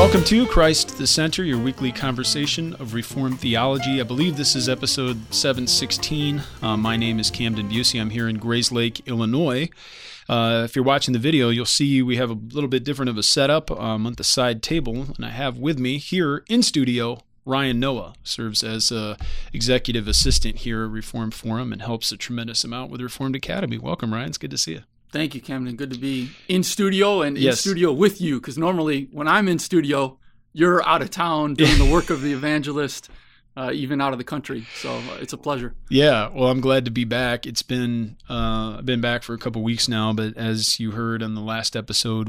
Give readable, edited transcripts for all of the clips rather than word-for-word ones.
Welcome to Christ the Center, your weekly conversation of Reformed theology. I believe this is episode 716. My name is Camden Busey. I'm here in Grayslake, Illinois. If you're watching the video, you'll see we have a little bit different of a setup at the side table, and I have with me here in studio Ryan Noah, serves as executive assistant here at Reformed Forum and helps a tremendous amount with Reformed Academy. Welcome, Ryan. It's good to see you. Thank you, Camden. Good to be in studio and in studio with you, because normally when I'm in studio, you're out of town doing the work of the evangelist, even out of the country. So it's a pleasure. Yeah, well, I'm glad to be back. It's been I've been back for a couple weeks now, but as you heard on the last episode,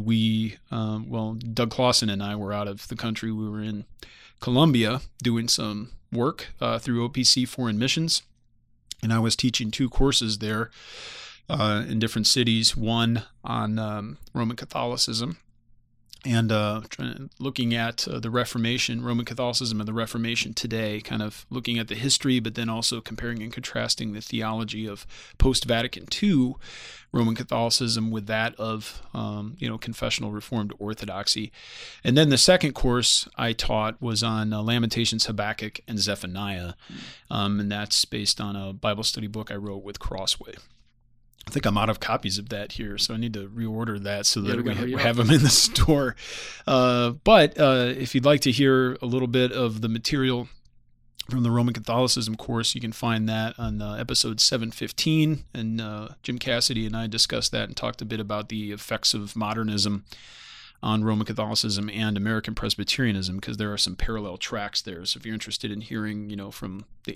Doug Clausen and I were out of the country. We were in Colombia doing some work through OPC Foreign Missions, and I was teaching 2 courses there in different cities, one on Roman Catholicism and looking at the Reformation, Roman Catholicism and the Reformation today, kind of looking at the history, but then also comparing and contrasting the theology of post-Vatican II Roman Catholicism with that of confessional Reformed Orthodoxy. And then the second course I taught was on Lamentations, Habakkuk, and Zephaniah, and that's based on a Bible study book I wrote with Crossway. I think I'm out of copies of that here, so I need to reorder that so that we have them in the store. But if you'd like to hear a little bit of the material from the Roman Catholicism course, you can find that on episode 715. And Jim Cassidy and I discussed that and talked a bit about the effects of modernism on Roman Catholicism and American Presbyterianism, because there are some parallel tracks there. So if you're interested in hearing, from the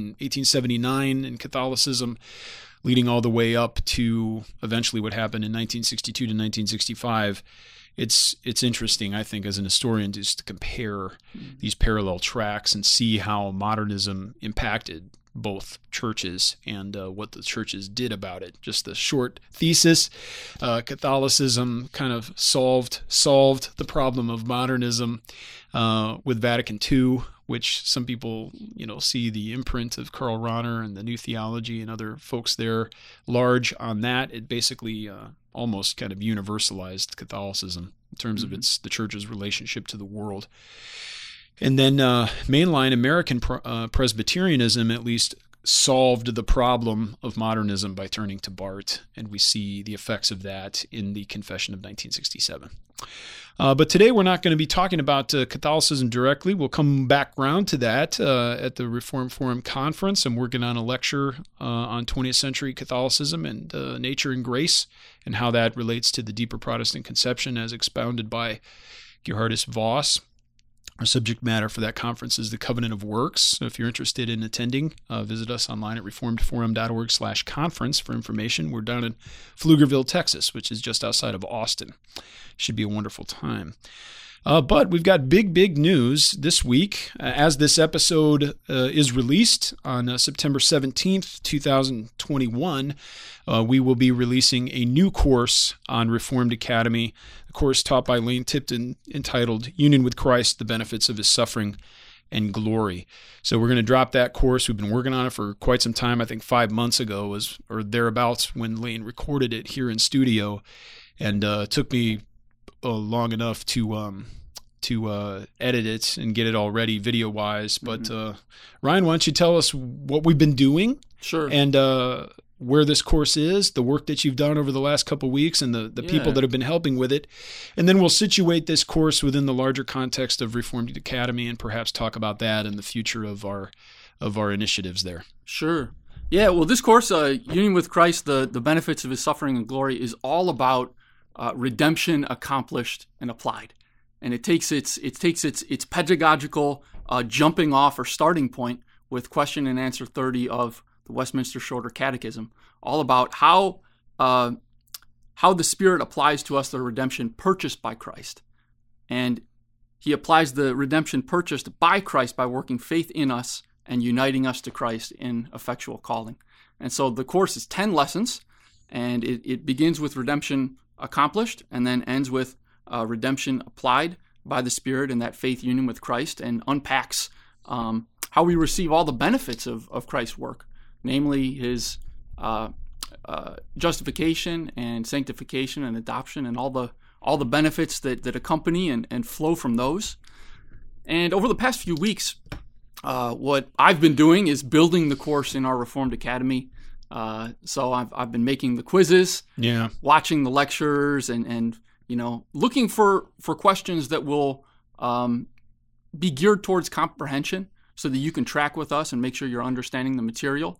1879 in Catholicism, leading all the way up to eventually what happened in 1962 to 1965, it's interesting, I think, as an historian, just to compare these parallel tracks and see how modernism impacted both churches and what the churches did about it. Just the short thesis, Catholicism kind of solved the problem of modernism with Vatican II, which some people, see the imprint of Karl Rahner and the New Theology and other folks there large on that. It basically almost kind of universalized Catholicism in terms of the church's relationship to the world. And then mainline American Presbyterianism at least solved the problem of modernism by turning to Barth, and we see the effects of that in the Confession of 1967. But today we're not going to be talking about Catholicism directly. We'll come back around to that at the Reformed Forum Conference. I'm working on a lecture on 20th century Catholicism and nature and grace, and how that relates to the deeper Protestant conception as expounded by Gerhardus Voss. Our subject matter for that conference is the Covenant of Works. So if you're interested in attending, visit us online at reformedforum.org/conference for information. We're down in Pflugerville, Texas, which is just outside of Austin. Should be a wonderful time. But we've got big news this week. As this episode is released on September 17th, 2021, we will be releasing a new course on Reformed Academy, a course taught by Lane Tipton entitled Union with Christ, the Benefits of His Suffering and Glory. So we're going to drop that course. We've been working on it for quite some time. I think 5 months ago or thereabouts when Lane recorded it here in studio, and took me long enough to edit it and get it all ready video-wise. But Ryan, why don't you tell us what we've been doing? Sure. And where this course is, the work that you've done over the last couple of weeks, and the people that have been helping with it. And then we'll situate this course within the larger context of Reformed Academy and perhaps talk about that and the future of our initiatives there. Sure. Yeah, well, this course, Union with Christ, the Benefits of His Suffering and Glory, is all about redemption accomplished and applied. And it takes its pedagogical jumping off or starting point with question and answer 30 of the Westminster Shorter Catechism, all about how the Spirit applies to us the redemption purchased by Christ. And He applies the redemption purchased by Christ by working faith in us and uniting us to Christ in effectual calling. And so the course is 10 lessons, and it begins with redemption accomplished and then ends with redemption applied by the Spirit and that faith union with Christ, and unpacks how we receive all the benefits of Christ's work, namely His justification and sanctification and adoption and all all the benefits that accompany and flow from those. And over the past few weeks, what I've been doing is building the course in our Reformed Academy. So I've been making the quizzes, watching the lectures, and looking for questions that will be geared towards comprehension, so that you can track with us and make sure you're understanding the material,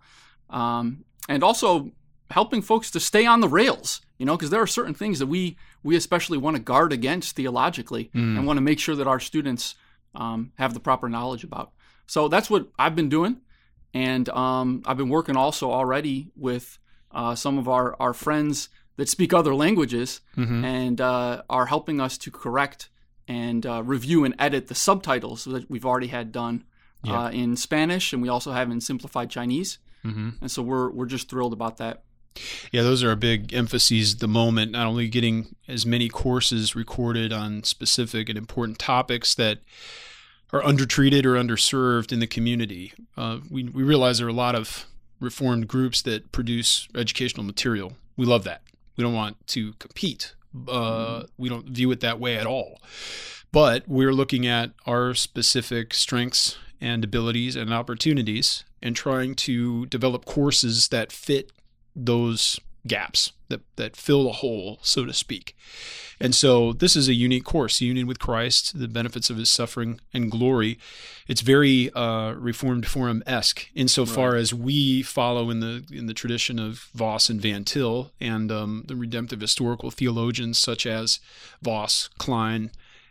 and also helping folks to stay on the rails. Because there are certain things that we especially want to guard against theologically, and want to make sure that our students have the proper knowledge about. So that's what I've been doing. And I've been working also already with some of our friends that speak other languages, and are helping us to correct and review and edit the subtitles that we've already had done in Spanish, and we also have in simplified Chinese. And so we're just thrilled about that. Yeah, those are our big emphases at the moment, not only getting as many courses recorded on specific and important topics that are undertreated or underserved in the community. We realize there are a lot of Reformed groups that produce educational material. We love that. We don't want to compete. We don't view it that way at all. But we're looking at our specific strengths and abilities and opportunities and trying to develop courses that fit those gaps, that fill the hole, so to speak. And so this is a unique course, Union with Christ, the benefits of his suffering and glory. It's very Reformed Forum-esque insofar as we follow in the tradition of Voss and Van Til and the redemptive historical theologians such as Voss, Klein,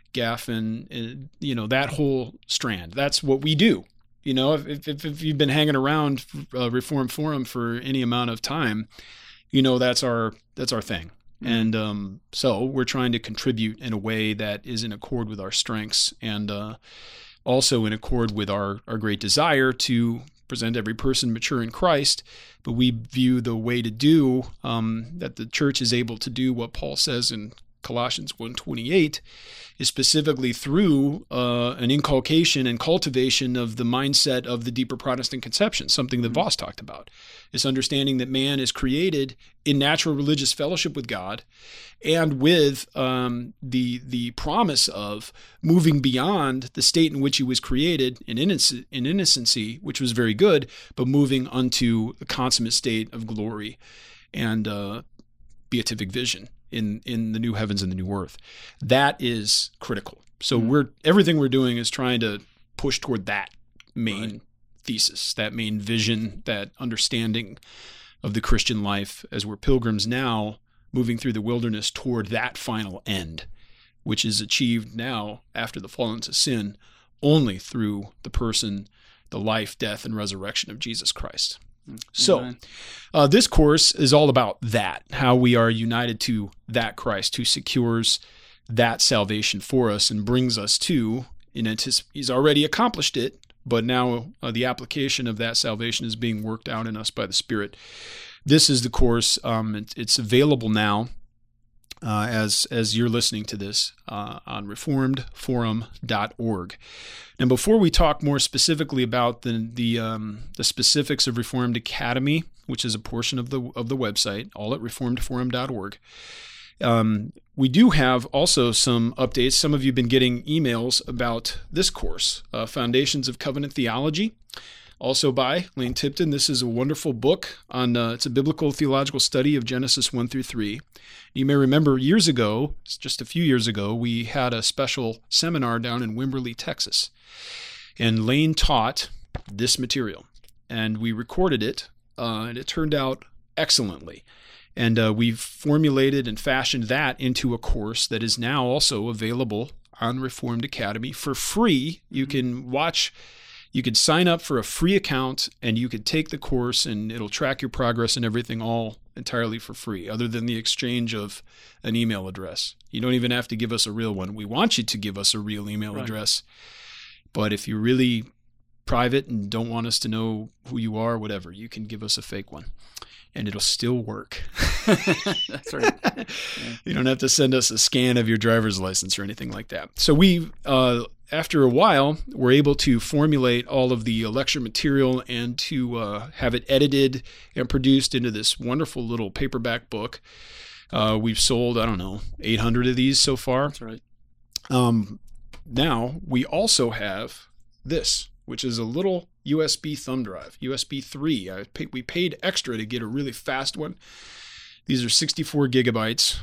Gaffin, that whole strand. That's what we do. If you've been hanging around Reformed Forum for any amount of time, that's our thing. And so we're trying to contribute in a way that is in accord with our strengths and also in accord with our great desire to present every person mature in Christ. But we view the way to do that the church is able to do what Paul says in Colossians 1:28 is specifically through an inculcation and cultivation of the mindset of the deeper Protestant conception, something that Voss talked about. This understanding that man is created in natural religious fellowship with God and with the promise of moving beyond the state in which he was created in innocency, which was very good, but moving unto the consummate state of glory and beatific vision in the new heavens and the new earth. That is critical. So everything we're doing is trying to push toward that main thesis, that main vision, that understanding of the Christian life as we're pilgrims now moving through the wilderness toward that final end, which is achieved now after the fall into sin only through the person, the life, death, and resurrection of Jesus Christ. So this course is all about that, how we are united to that Christ who secures that salvation for us and brings us to, he's already accomplished it, but now the application of that salvation is being worked out in us by the Spirit. This is the course. It's available now as you're listening to this on reformedforum.org. And before we talk more specifically about the specifics of Reformed Academy, which is a portion of the website, all at reformedforum.org, we do have also some updates. Some of you have been getting emails about this course, Foundations of Covenant Theology, also by Lane Tipton. This is a wonderful book on it's a biblical theological study of Genesis 1 through 3. You may remember years ago, just a few years ago, we had a special seminar down in Wimberley, Texas. And Lane taught this material. And we recorded it, and it turned out excellently. And we've formulated and fashioned that into a course that is now also available on Reformed Academy for free. You can sign up for a free account, and you could take the course, and it'll track your progress and everything all entirely for free, other than the exchange of an email address. You don't even have to give us a real one. We want you to give us a real email address. But if you're really private and don't want us to know who you are, whatever, you can give us a fake one, and it'll still work. That's right. Yeah. You don't have to send us a scan of your driver's license or anything like that. So we, after a while, were able to formulate all of the lecture material and to have it edited and produced into this wonderful little paperback book We've sold, 800 of these so far. That's right. Now, we also have this, which is a little USB thumb drive, USB 3. We paid extra to get a really fast one. These are 64 gigabytes.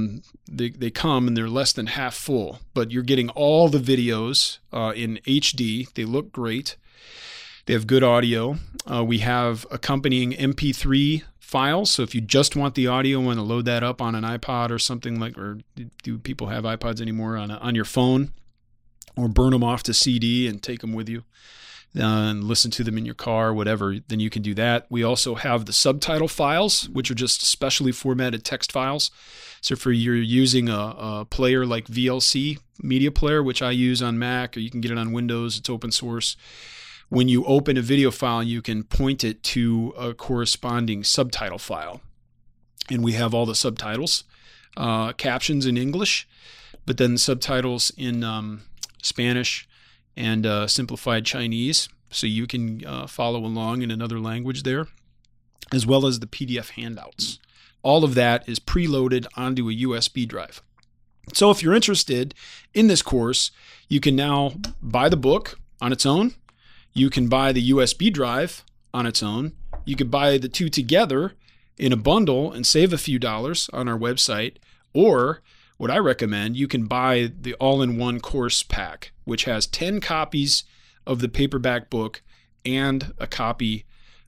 They come and they're less than half full, but you're getting all the videos in HD. They look great. They have good audio. We have accompanying MP3 files. So if you just want the audio, want to load that up on an iPod or something like, or do people have iPods anymore, on your phone, or burn them off to CD and take them with you and listen to them in your car, whatever, then you can do that. We also have the subtitle files, which are just specially formatted text files. So if you're using a player like VLC Media Player, which I use on Mac, or you can get it on Windows, it's open source. When you open a video file, you can point it to a corresponding subtitle file. And we have all the subtitles, captions in English, but then subtitles in Spanish and simplified Chinese, so you can follow along in another language there, as well as the PDF handouts. All of that is preloaded onto a USB drive. So if you're interested in this course, you can now buy the book on its own. You can buy the USB drive on its own. You could buy the two together in a bundle and save a few dollars on our website. Or what I recommend, you can buy the all-in-one course pack, which has 10 copies of the paperback book and a copy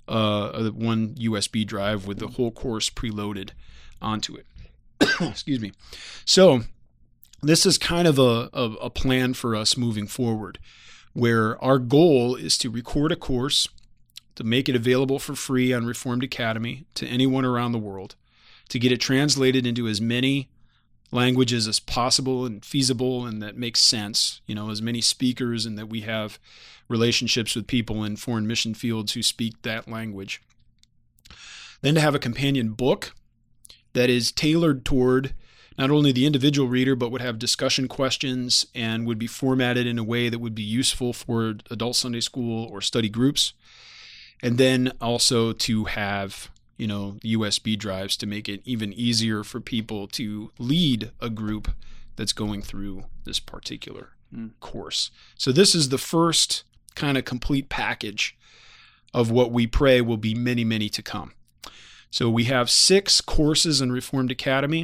of one USB drive with the whole course preloaded onto it. Excuse me. So this is kind of a plan for us moving forward, where our goal is to record a course, to make it available for free on Reformed Academy to anyone around the world, to get it translated into as many languages as possible and feasible and that makes sense, as many speakers, and that we have relationships with people in foreign mission fields who speak that language. Then to have a companion book that is tailored toward not only the individual reader, but would have discussion questions and would be formatted in a way that would be useful for adult Sunday school or study groups. And then also to have USB drives to make it even easier for people to lead a group that's going through this particular course. So this is the first kind of complete package of what we pray will be many, many to come. So we have 6 courses in Reformed Academy.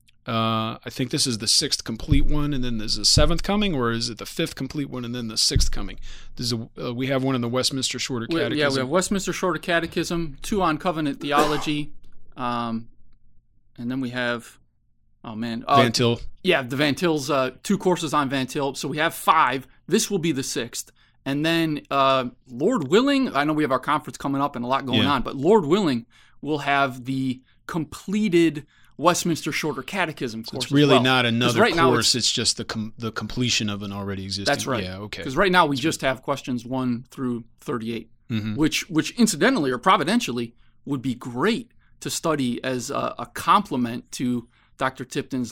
I think this is the 6th complete one, and then there's a 7th coming, or is it the 5th complete one and then the 6th coming? We have one in the Westminster Shorter Catechism. Yeah, we have Westminster Shorter Catechism, 2 on covenant theology, and then we have, Van Til. Yeah, the Van Til's 2 courses on Van Til. So we have 5. This will be the 6th. And then, Lord willing, I know we have our conference coming up and a lot going on, but Lord willing, we'll have the completed Westminster Shorter Catechism course. It's really as well. not another right course. It's just the completion of an already existing. That's right. Yeah, okay. Because right now we just have questions 1 through 38, which incidentally or providentially would be great to study as a complement to Dr. Tipton's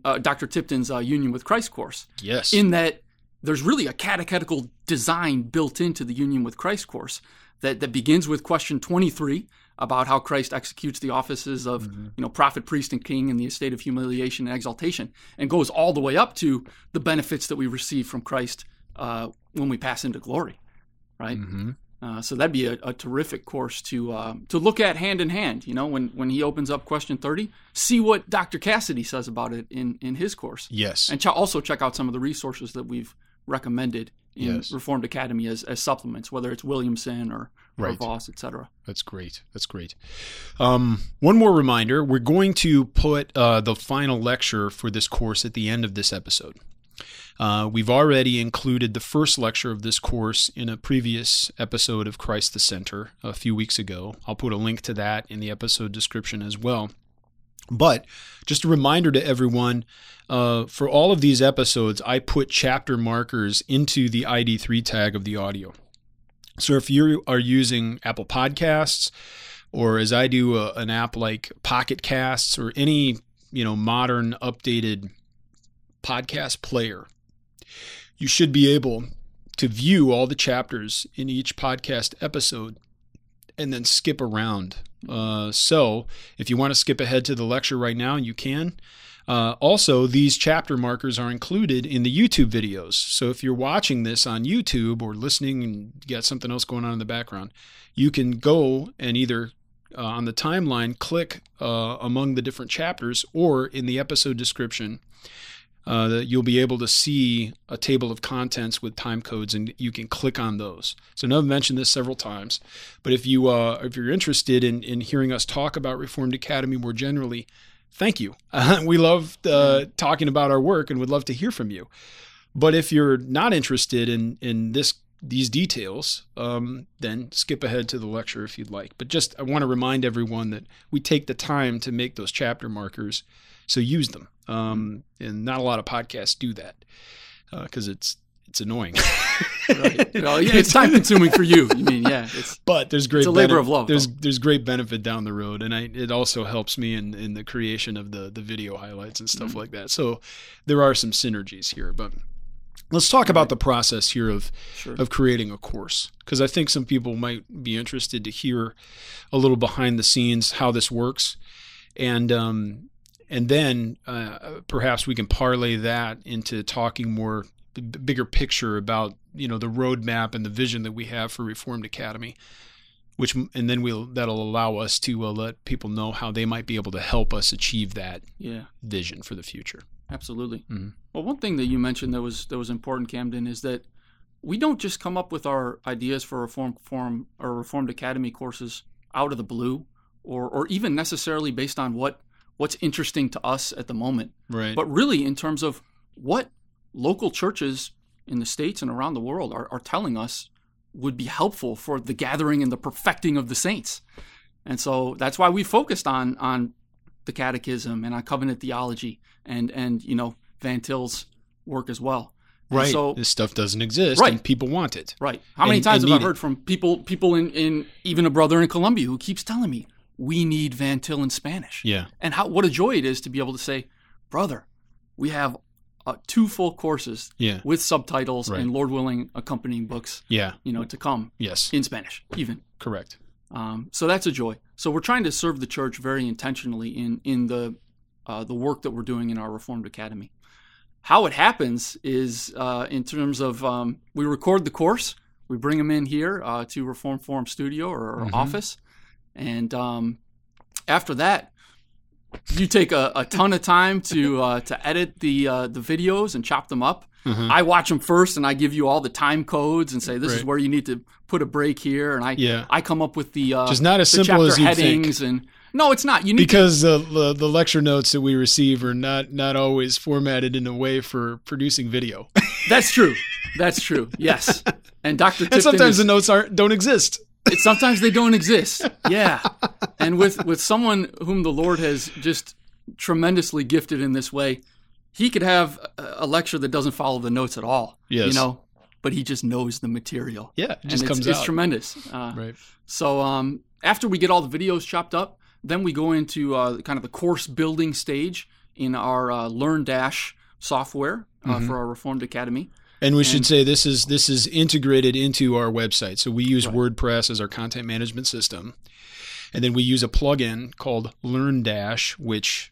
Union with Christ course. Yes. In that there's really a catechetical design built into the Union with Christ course that begins with question 23 about how Christ executes the offices of prophet, priest, and king in the estate of humiliation and exaltation, and goes all the way up to the benefits that we receive from Christ when we pass into glory, right? So that'd be a terrific course to look at hand in hand. When he opens up question 30, see what Dr. Cassidy says about it in his course. Yes, and also check out some of the resources that we've recommended in Reformed Academy as supplements, whether it's Williamson or Voss, etc. That's great. One more reminder, we're going to put the final lecture for this course at the end of this episode. We've already included the first lecture of this course in a previous episode of Christ the Center a few weeks ago. I'll put a link to that in the episode description as well. But just a reminder to everyone, for all of these episodes, I put chapter markers into the ID3 tag of the audio. So if you are using Apple Podcasts, or as I do, an app like Pocket Casts, or any modern updated podcast player, you should be able to view all the chapters in each podcast episode and then skip around So if you want to skip ahead to the lecture right now, you can. Also, these chapter markers are included in the YouTube videos. So if you're watching this on YouTube or listening and you got something else going on in the background, you can go and either on the timeline click among the different chapters, or in the episode description, you'll be able to see a table of contents with time codes, and you can click on those. So I know I've mentioned this several times, but if you're interested in hearing us talk about Reformed Academy more generally, thank you. We love talking about our work and would love to hear from you. But if you're not interested in these details, then skip ahead to the lecture if you'd like. But I want to remind everyone that we take the time to make those chapter markers, so use them. And not a lot of podcasts do that because it's annoying. Right. Well, yeah, it's time consuming for you. You mean, yeah. But there's great. It's a labor of love. There's great benefit down the road, and it also helps me in the creation of the video highlights and stuff like that. So there are some synergies here. But let's talk about the process here of creating a course, because I think some people might be interested to hear a little behind the scenes how this works, and then perhaps we can parlay that into talking more bigger picture about the roadmap and the vision that we have for Reformed Academy, and then that'll allow us to let people know how they might be able to help us achieve that vision for the future. Absolutely. Mm-hmm. Well, one thing that you mentioned that was important, Camden, is that we don't just come up with our ideas for Reformed Academy courses out of the blue, or even necessarily based on what's interesting to us at the moment, right? But really in terms of what local churches in the States and around the world are telling us would be helpful for the gathering and the perfecting of the saints. And so that's why we focused on the catechism and on covenant theology and Van Til's work as well. And right. So this stuff doesn't exist, right. And people want it. Right. How many times have I heard from people in even a brother in Colombia who keeps telling me, we need Van Til in Spanish. Yeah. And what a joy it is to be able to say, brother, we have 2 full courses with subtitles and, Lord willing, accompanying books to come in Spanish even. Correct. So that's a joy. So we're trying to serve the church very intentionally in the work that we're doing in our Reformed Academy. How it happens is in terms of we record the course, we bring them in here to Reformed Forum Studio or our office, and after that, you take a ton of time to edit the videos and chop them up. Mm-hmm. I watch them first, and I give you all the time codes and say this is where you need to put a break here, and I come up with the just not as simple as you headings think. And no, it's not. You need because the lecture notes that we receive are not always formatted in a way for producing video. That's true. Yes, and Dr. Tipton and sometimes the notes don't exist. Sometimes they don't exist. Yeah. And with someone whom the Lord has just tremendously gifted in this way, he could have a lecture that doesn't follow the notes at all. Yes. But he just knows the material. Yeah, it just comes out. It's tremendous. Right. So after we get all the videos chopped up, then we go into kind of the course building stage in our LearnDash software for our Reformed Academy. And we should say this is integrated into our website. So we use WordPress as our content management system. And then we use a plugin called LearnDash, which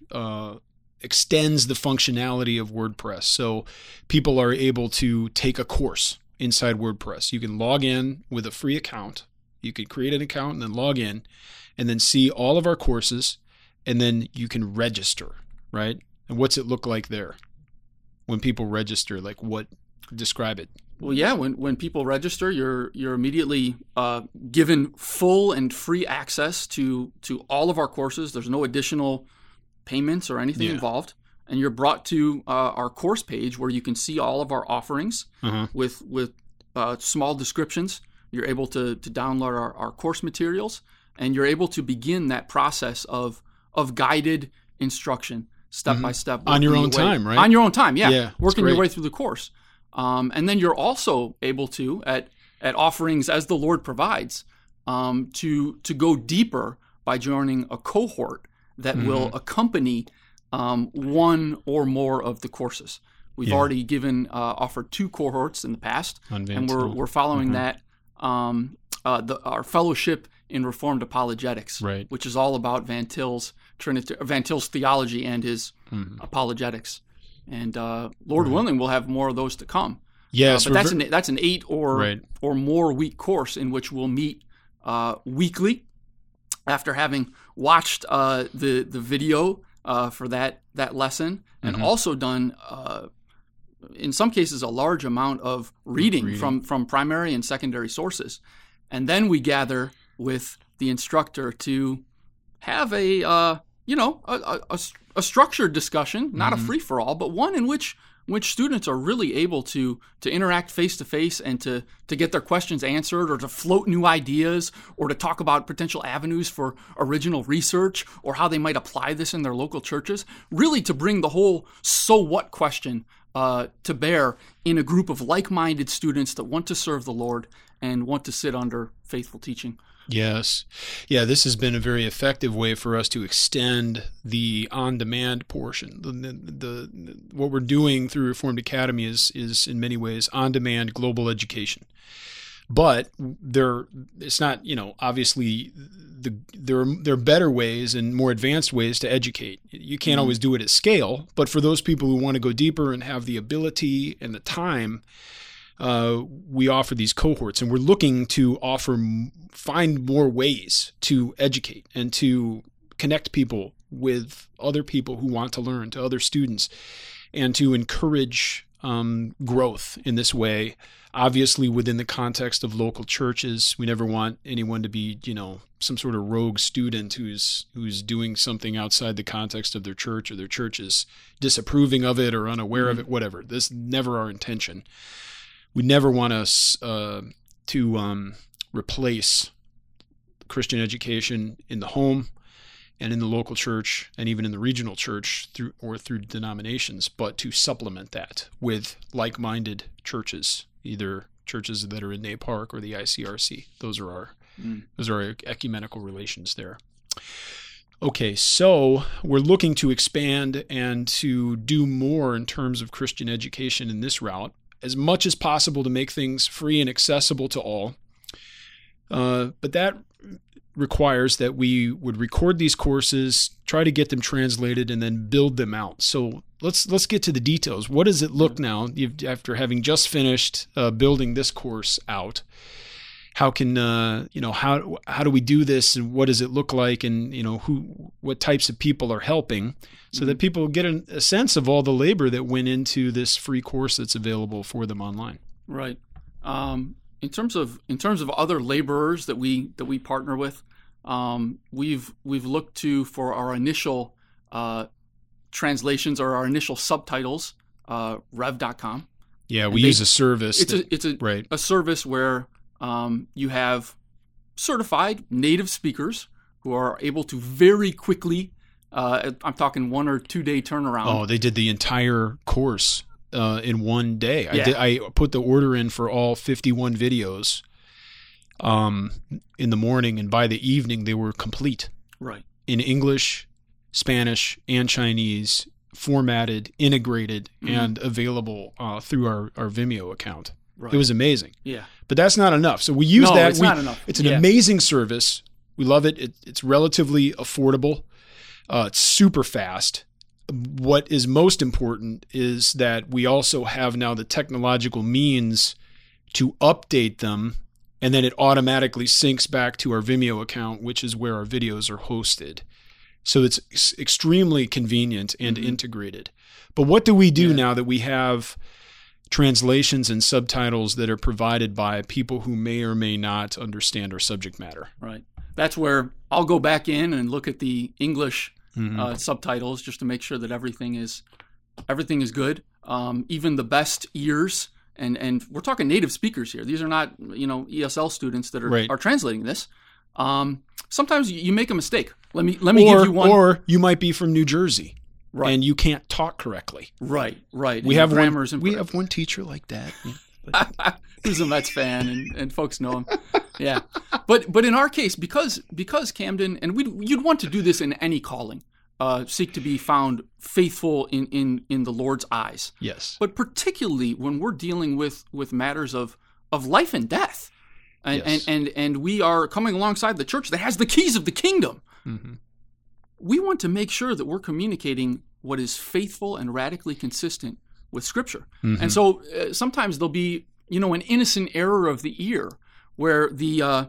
extends the functionality of WordPress. So people are able to take a course inside WordPress. You can log in with a free account. You can create an account and then log in and then see all of our courses. And then you can register, right? And what's it look like there? When people register, like what? Describe it. Well, yeah, when people register, you're immediately given full and free access to all of our courses. There's no additional payments or anything involved, and you're brought to our course page where you can see all of our offerings with small descriptions. You're able to download our course materials, and you're able to begin that process of guided instruction, step by step, on your own time, right? On your own time, yeah, working your way through the course. And then you're also able to, at offerings as the Lord provides, to go deeper by joining a cohort that will accompany one or more of the courses. We've already offered 2 cohorts in the past, and we're following that. Our fellowship in Reformed Apologetics, Right. which is all about Van Til's theology and his apologetics. And Lord willing, we'll have more of those to come. Yes, but that's an 8 or more week course in which we'll meet weekly after having watched the video for that lesson, and also done in some cases a large amount of reading. From primary and secondary sources. And then we gather with the instructor to have a structured discussion, not a free-for-all, but one in which students are really able to interact face-to-face and to get their questions answered, or to float new ideas, or to talk about potential avenues for original research, or how they might apply this in their local churches, really to bring the whole so what question to bear in a group of like-minded students that want to serve the Lord and want to sit under faithful teaching. Yes. Yeah, this has been a very effective way for us to extend the on-demand portion. What we're doing through Reformed Academy is in many ways on-demand global education. But it's not, obviously there are better ways and more advanced ways to educate. You can't always do it at scale, but for those people who want to go deeper and have the ability and the time, we offer these cohorts, and we're looking to find more ways to educate and to connect people with other people who want to learn, to other students, and to encourage growth in this way. Obviously, within the context of local churches, we never want anyone to be, some sort of rogue student who's doing something outside the context of their church, or their church is disapproving of it or unaware of it, whatever. This is never our intention. We never want us to replace Christian education in the home and in the local church and even in the regional church through denominations, but to supplement that with like-minded churches, either churches that are in NAPARC or the ICRC. Those are our ecumenical relations there. Okay, so we're looking to expand and to do more in terms of Christian education in this route, as much as possible to make things free and accessible to all. But that requires that we would record these courses, try to get them translated, and then build them out. So let's get to the details. What does it look now after having just finished building this course out? How can how do we do this, and what does it look like, and what types of people are helping, so that people get a sense of all the labor that went into this free course that's available for them online. Right. In terms of other laborers that we partner with, we've looked to for our initial translations or our initial subtitles, Rev.com. Yeah, we use a service. It's a service where you have certified native speakers who are able to very quickly, I'm talking 1 or 2 day turnaround. Oh, they did the entire course in one day. Yeah. I put the order in for all 51 videos in the morning, and by the evening they were complete. Right. In English, Spanish, and Chinese, formatted, integrated, and available through our Vimeo account. Right. It was amazing. Yeah. But that's not enough. So we use that. It's not enough. It's an amazing service. We love it. It's relatively affordable. It's super fast. What is most important is that we also have now the technological means to update them, and then it automatically syncs back to our Vimeo account, which is where our videos are hosted. So it's extremely convenient and integrated. But what do we do now that we have translations and subtitles that are provided by people who may or may not understand our subject matter? Right. That's where I'll go back in and look at the English subtitles just to make sure that everything is good. Even the best ears, and we're talking native speakers here. These are not ESL students that are translating this. Sometimes you make a mistake. Let me give you one. Or you might be from New Jersey. Right. And you can't talk correctly. Right. We have one teacher like that. Who's a Mets fan, and folks know him. Yeah. But in our case, because Camden, and you'd want to do this in any calling, seek to be found faithful in the Lord's eyes. Yes. But particularly when we're dealing with matters of life and death. and we are coming alongside the church that has the keys of the kingdom. Mm-hmm. We want to make sure that we're communicating what is faithful and radically consistent with Scripture. Mm-hmm. And so sometimes there'll be, an innocent error of the ear where the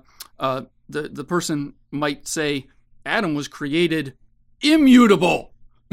person might say Adam was created immutable,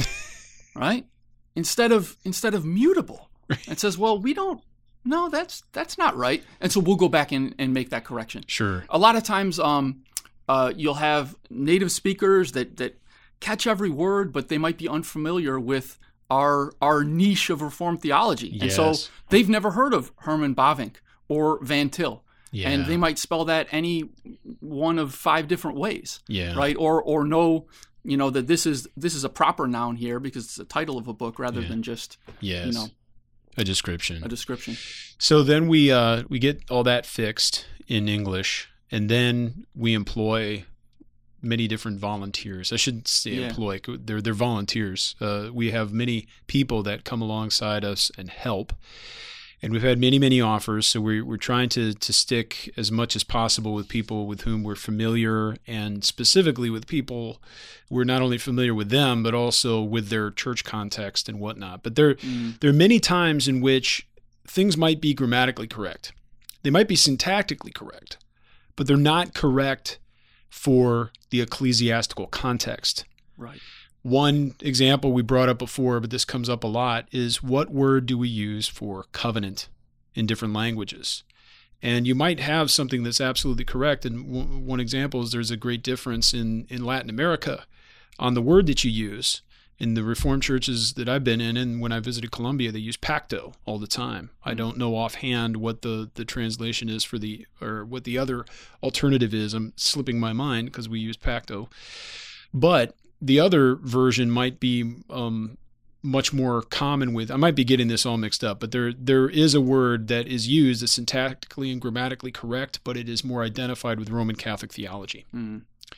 right? Instead of mutable. And says, well, no, that's not right. And so we'll go back and make that correction. Sure. A lot of times you'll have native speakers that catch every word, but they might be unfamiliar with our niche of Reformed theology. Yes. And so they've never heard of Herman Bavinck or Van Til. Yeah. And they might spell that any one of 5 different ways. Yeah. Right? Or know, that this is a proper noun here because it's the title of a book rather than just Yes. A description. a description. So then we get all that fixed in English, and then we employ many different volunteers. I shouldn't say employ; they're volunteers. We have many people that come alongside us and help, and we've had many offers. So we're trying to stick as much as possible with people with whom we're familiar, and specifically with people we're not only familiar with them, but also with their church context and whatnot. But there are many times in which things might be grammatically correct. They might be syntactically correct, but they're not correct for the ecclesiastical context. Right. One example we brought up before, but this comes up a lot, is what word do we use for covenant in different languages? And you might have something that's absolutely correct. And one example is there's a great difference in Latin America on the word that you use. In the Reformed churches that I've been in, and when I visited Colombia, they use pacto all the time. I don't know offhand what the translation is or what the other alternative is. I'm slipping my mind because we use pacto. But the other version might be much more common with, I might be getting this all mixed up, but there is a word that is used that's syntactically and grammatically correct, but it is more identified with Roman Catholic theology. Mm-hmm.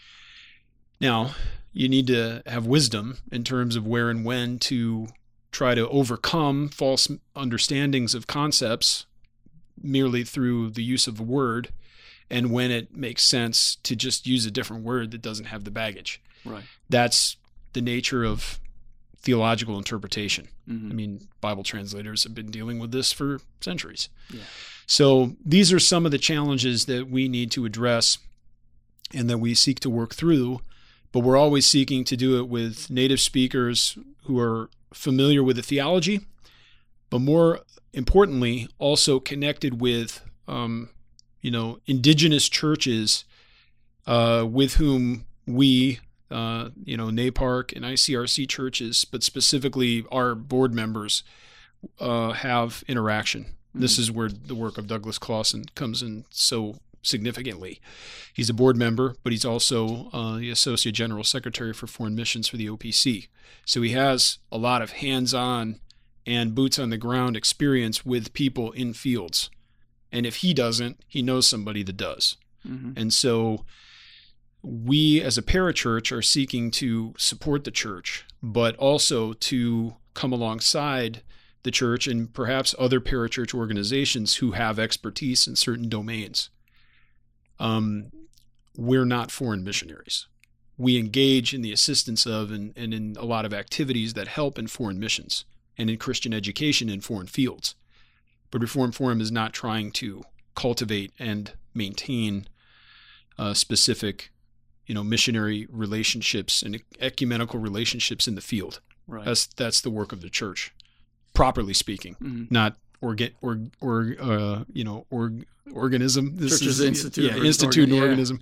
Now, you need to have wisdom in terms of where and when to try to overcome false understandings of concepts merely through the use of a word, and when it makes sense to just use a different word that doesn't have the baggage. Right. That's the nature of theological interpretation. Mm-hmm. I mean, Bible translators have been dealing with this for centuries. Yeah. So these are some of the challenges that we need to address and that we seek to work through. But we're always seeking to do it with native speakers who are familiar with the theology, but more importantly, also connected with, indigenous churches with whom we, NAPARC and ICRC churches, but specifically our board members, have interaction. Mm-hmm. This is where the work of Douglas Clausen comes in so significantly. He's a board member, but he's also the Associate General Secretary for Foreign Missions for the OPC. So he has a lot of hands-on and boots-on-the-ground experience with people in fields. And if he doesn't, he knows somebody that does. Mm-hmm. And so we as a parachurch are seeking to support the church, but also to come alongside the church and perhaps other parachurch organizations who have expertise in certain domains. We're not foreign missionaries. We engage in the assistance of and in a lot of activities that help in foreign missions and in Christian education in foreign fields. But Reformed Forum is not trying to cultivate and maintain specific, missionary relationships and ecumenical relationships in the field. Right. That's the work of the church, properly speaking, not organism. This Church's is institute. Yeah, institute and organism.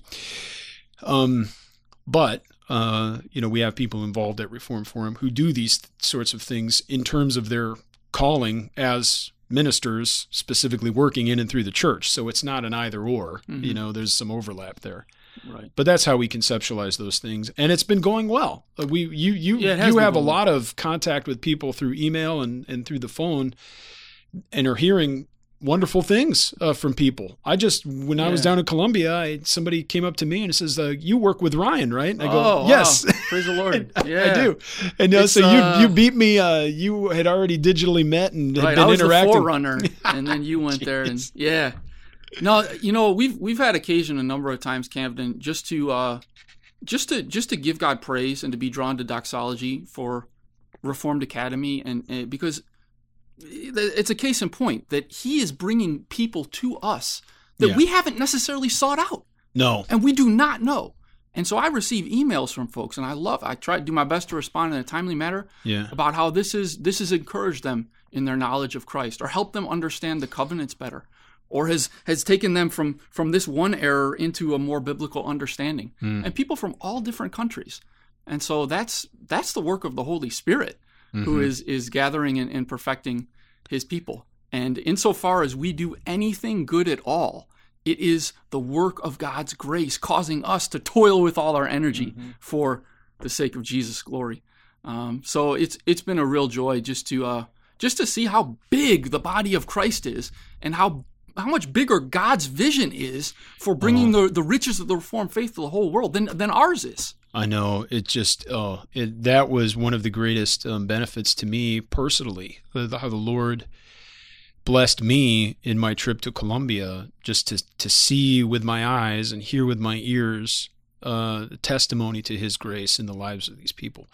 But we have people involved at Reformed Forum who do these sorts of things in terms of their calling as ministers, specifically working in and through the church. So it's not an either or. Mm-hmm. There's some overlap there. Right. But that's how we conceptualize those things, and it's been going well. You have a lot of contact with people through email and through the phone, and are hearing wonderful things from people. When I was down in Colombia, somebody came up to me and says, "You work with Ryan, right?" And I go, "Yes, wow. Praise the Lord." Yeah, I do. And so you beat me. You had already digitally met and had been I was interacting. the forerunner, and then you went there, and No, we've had occasion a number of times, Camden, just to give God praise and to be drawn to doxology for Reformed Academy, and because it's a case in point that He is bringing people to us that we haven't necessarily sought out. No, and we do not know. And so I receive emails from folks, and I try to do my best to respond in a timely manner about how this has encouraged them in their knowledge of Christ, or helped them understand the covenants better, or has taken them from this one error into a more biblical understanding. And people from all different countries. And so that's the work of the Holy Spirit, who is gathering and perfecting His people. And insofar as we do anything good at all, it is the work of God's grace causing us to toil with all our energy for the sake of Jesus' glory. So it's been a real joy just to see how big the body of Christ is, and how much bigger God's vision is for bringing the riches of the Reformed faith to the whole world than ours is. I know. It just that was one of the greatest benefits to me personally. How the Lord blessed me in my trip to Colombia, just to see with my eyes and hear with my ears the testimony to His grace in the lives of these people.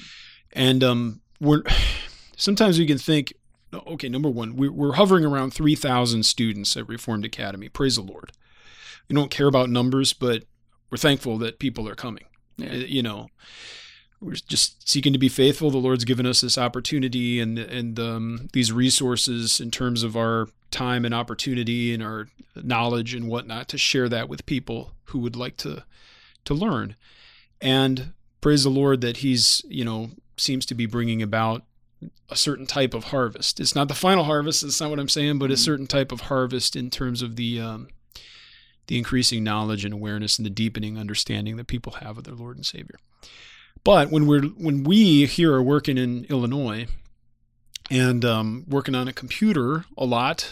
And sometimes we can think, okay, number one, we're hovering around 3,000 students at Reformed Academy. Praise the Lord. We don't care about numbers, but we're thankful that people are coming. Yeah. We're just seeking to be faithful. The Lord's given us this opportunity and these resources in terms of our time and opportunity and our knowledge and whatnot to share that with people who would like to learn. And praise the Lord that He's, seems to be bringing about a certain type of harvest. It's not the final harvest. That's not what I'm saying, but a certain type of harvest in terms of the increasing knowledge and awareness and the deepening understanding that people have of their Lord and Savior. But when we here are working in Illinois and working on a computer a lot,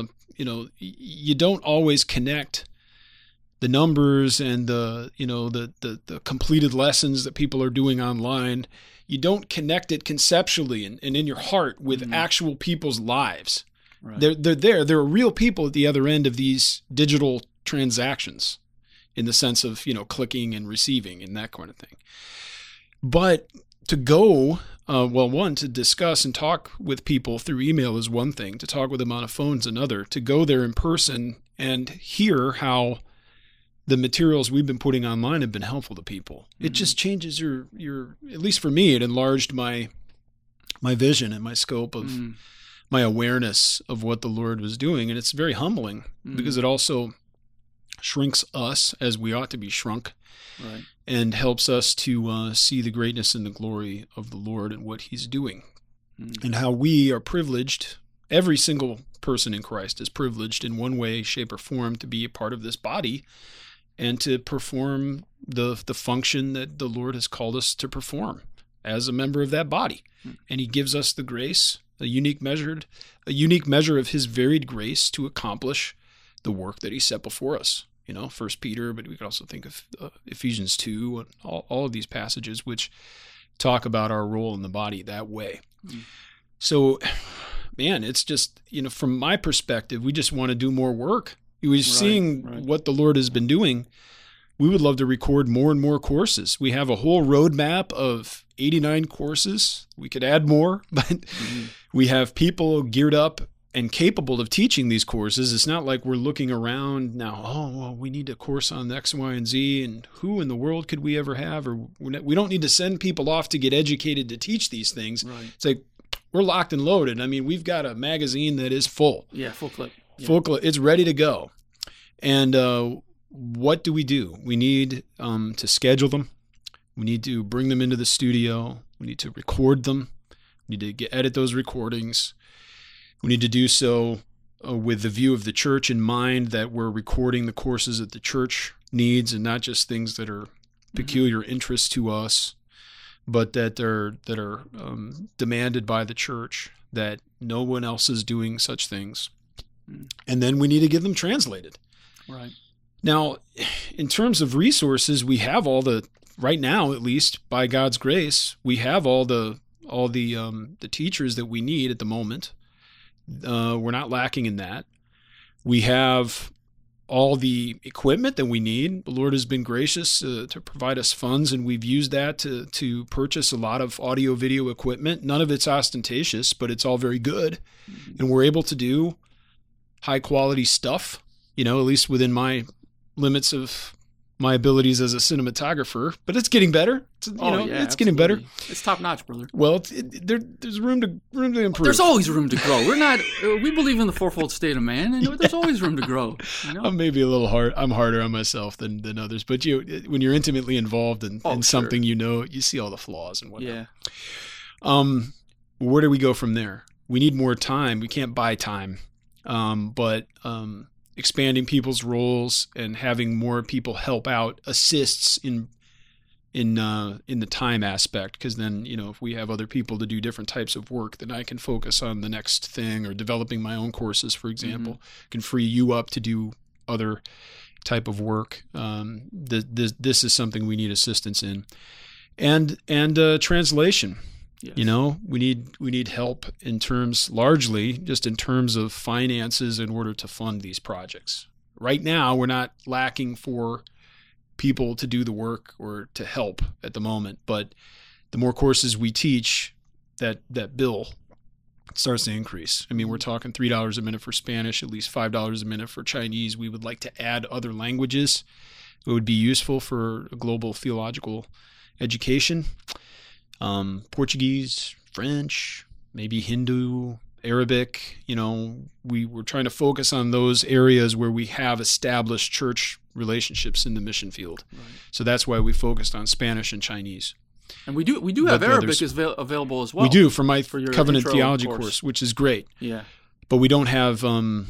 you don't always connect the numbers and the completed lessons that people are doing online. You don't connect it conceptually and in your heart with actual people's lives. Right. They're there. There are real people at the other end of these digital transactions, in the sense of clicking and receiving and that kind of thing. But to go, to discuss and talk with people through email is one thing. To talk with them on a phone is another. To go there in person and hear how the materials we've been putting online have been helpful to people. It just changes your at least for me, it enlarged my vision and my scope of my awareness of what the Lord was doing. And it's very humbling because it also shrinks us as we ought to be shrunk. Right. And helps us to see the greatness and the glory of the Lord and what He's doing. And how we are privileged, every single person in Christ is privileged in one way, shape, or form to be a part of this body and to perform the function that the Lord has called us to perform as a member of that body. And He gives us the grace, a unique measure of His varied grace to accomplish the work that He set before us. 1 Peter, but we could also think of Ephesians 2, and all of these passages which talk about our role in the body that way. So, man, it's just, from my perspective, we just want to do more work. We're seeing what the Lord has been doing. We would love to record more and more courses. We have a whole roadmap of 89 courses. We could add more, but we have people geared up and capable of teaching these courses. It's not like we're looking around now, we need a course on X, Y, and Z, and who in the world could we ever have? Or we don't need to send people off to get educated to teach these things. Right. It's like we're locked and loaded. I mean, we've got a magazine that is full. Yeah, full clip. Yeah. Full clip. It's ready to go. And what do? We need to schedule them. We need to bring them into the studio. We need to record them. We need to edit those recordings. We need to do so with the view of the church in mind, that we're recording the courses that the church needs and not just things that are peculiar interest to us, but that are demanded by the church, that no one else is doing such things. And then we need to get them translated. Right. Now, in terms of resources, we have right now, at least by God's grace, we have all the teachers that we need at the moment. We're not lacking in that. We have all the equipment that we need. The Lord has been gracious to provide us funds, and we've used that to purchase a lot of audio video equipment. None of it's ostentatious, but it's all very good. And we're able to do high quality stuff, at least within my limits of my abilities as a cinematographer, but it's getting better. It's getting better. It's top notch, brother. Well, there's room to improve. There's always room to grow. We believe in the fourfold state of man, and there's always room to grow. I'm maybe a little hard. I'm harder on myself than others, but when you're intimately involved in something, you see all the flaws and whatnot. Yeah. Where do we go from there? We need more time. We can't buy time, but expanding people's roles and having more people help out assists in the time aspect, because then if we have other people to do different types of work, then I can focus on the next thing, or developing my own courses, for example, can free you up to do other type of work. This is something we need assistance in, and translation. Yes. We need help largely just in terms of finances in order to fund these projects. Right now, we're not lacking for people to do the work or to help at the moment, but the more courses we teach, that bill starts to increase. I mean, we're talking $3 a minute for Spanish, at least $5 a minute for Chinese. We would like to add other languages. It would be useful for a global theological education. Portuguese, French, maybe Hindu, Arabic. We were trying to focus on those areas where we have established church relationships in the mission field. Right. So that's why we focused on Spanish and Chinese. And we do have Arabic available as well. We do for your Covenant Theology course, which is great. Yeah. But we don't have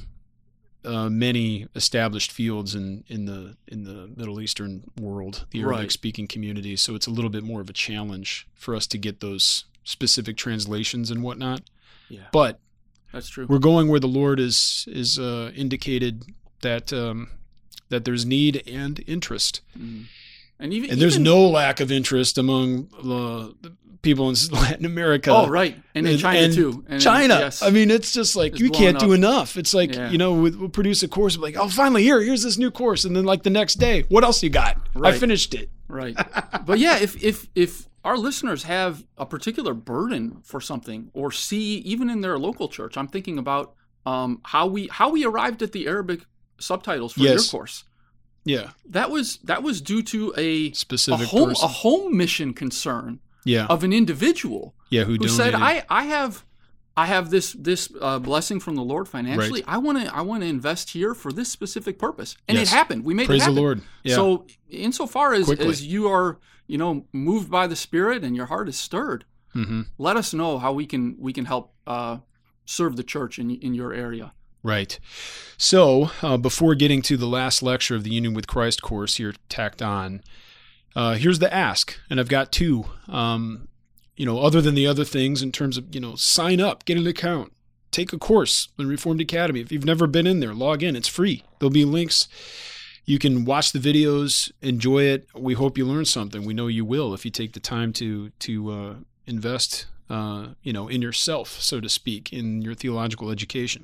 many established fields in the Middle Eastern world, the Arabic-speaking communities. So it's a little bit more of a challenge for us to get those specific translations and whatnot. Yeah, but that's true. We're going where the Lord is indicated that there's need and interest, and there's no lack of interest among the people in Latin America. Oh, right. And in China, too. And China. Yes. I mean, it's just like, we can't do enough. It's like, we'll produce a course, like, oh, finally, here's this new course. And then like the next day, what else you got? Right. I finished it. Right. But yeah, if our listeners have a particular burden for something, or see even in their local church, I'm thinking about how we arrived at the Arabic subtitles for your course. Yeah. That was due to a specific home mission concern. Yeah. Of an individual who said, I have this blessing from the Lord financially. Right. I want to invest here for this specific purpose. And it happened. We made Praise it happen. the Lord. Yeah. So insofar as you are, moved by the Spirit and your heart is stirred, let us know how we can help serve the church in your area. Right. So before getting to the last lecture of the Union with Christ course here tacked on, here's the ask, and I've got two, other than the other things in terms of, sign up, get an account, take a course in Reformed Academy. If you've never been in there, log in. It's free. There'll be links. You can watch the videos, enjoy it. We hope you learn something. We know you will if you take the time to invest, in yourself, so to speak, in your theological education.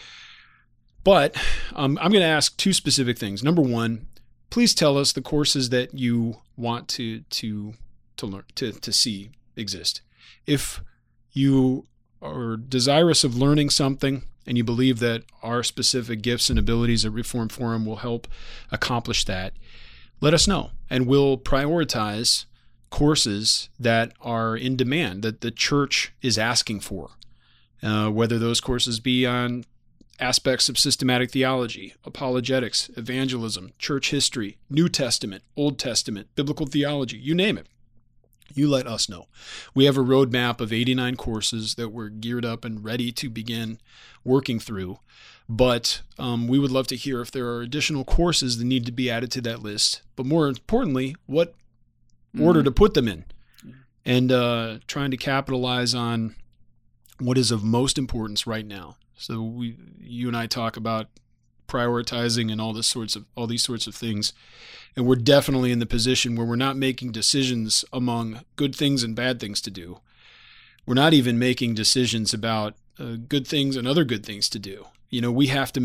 But I'm going to ask two specific things. Number one, please tell us the courses that you want to learn, to see exist. If you are desirous of learning something and you believe that our specific gifts and abilities at Reformed Forum will help accomplish that, let us know, and we'll prioritize courses that are in demand, that the church is asking for, whether those courses be on aspects of systematic theology, apologetics, evangelism, church history, New Testament, Old Testament, biblical theology, you name it. You let us know. We have a roadmap of 89 courses that we're geared up and ready to begin working through. But we would love to hear if there are additional courses that need to be added to that list. But more importantly, what order to put them in. And trying to capitalize on what is of most importance right now. So you and I talk about prioritizing and all these sorts of things, and we're definitely in the position where we're not making decisions among good things and bad things to do. We're not even making decisions about good things and other good things to do. We have to make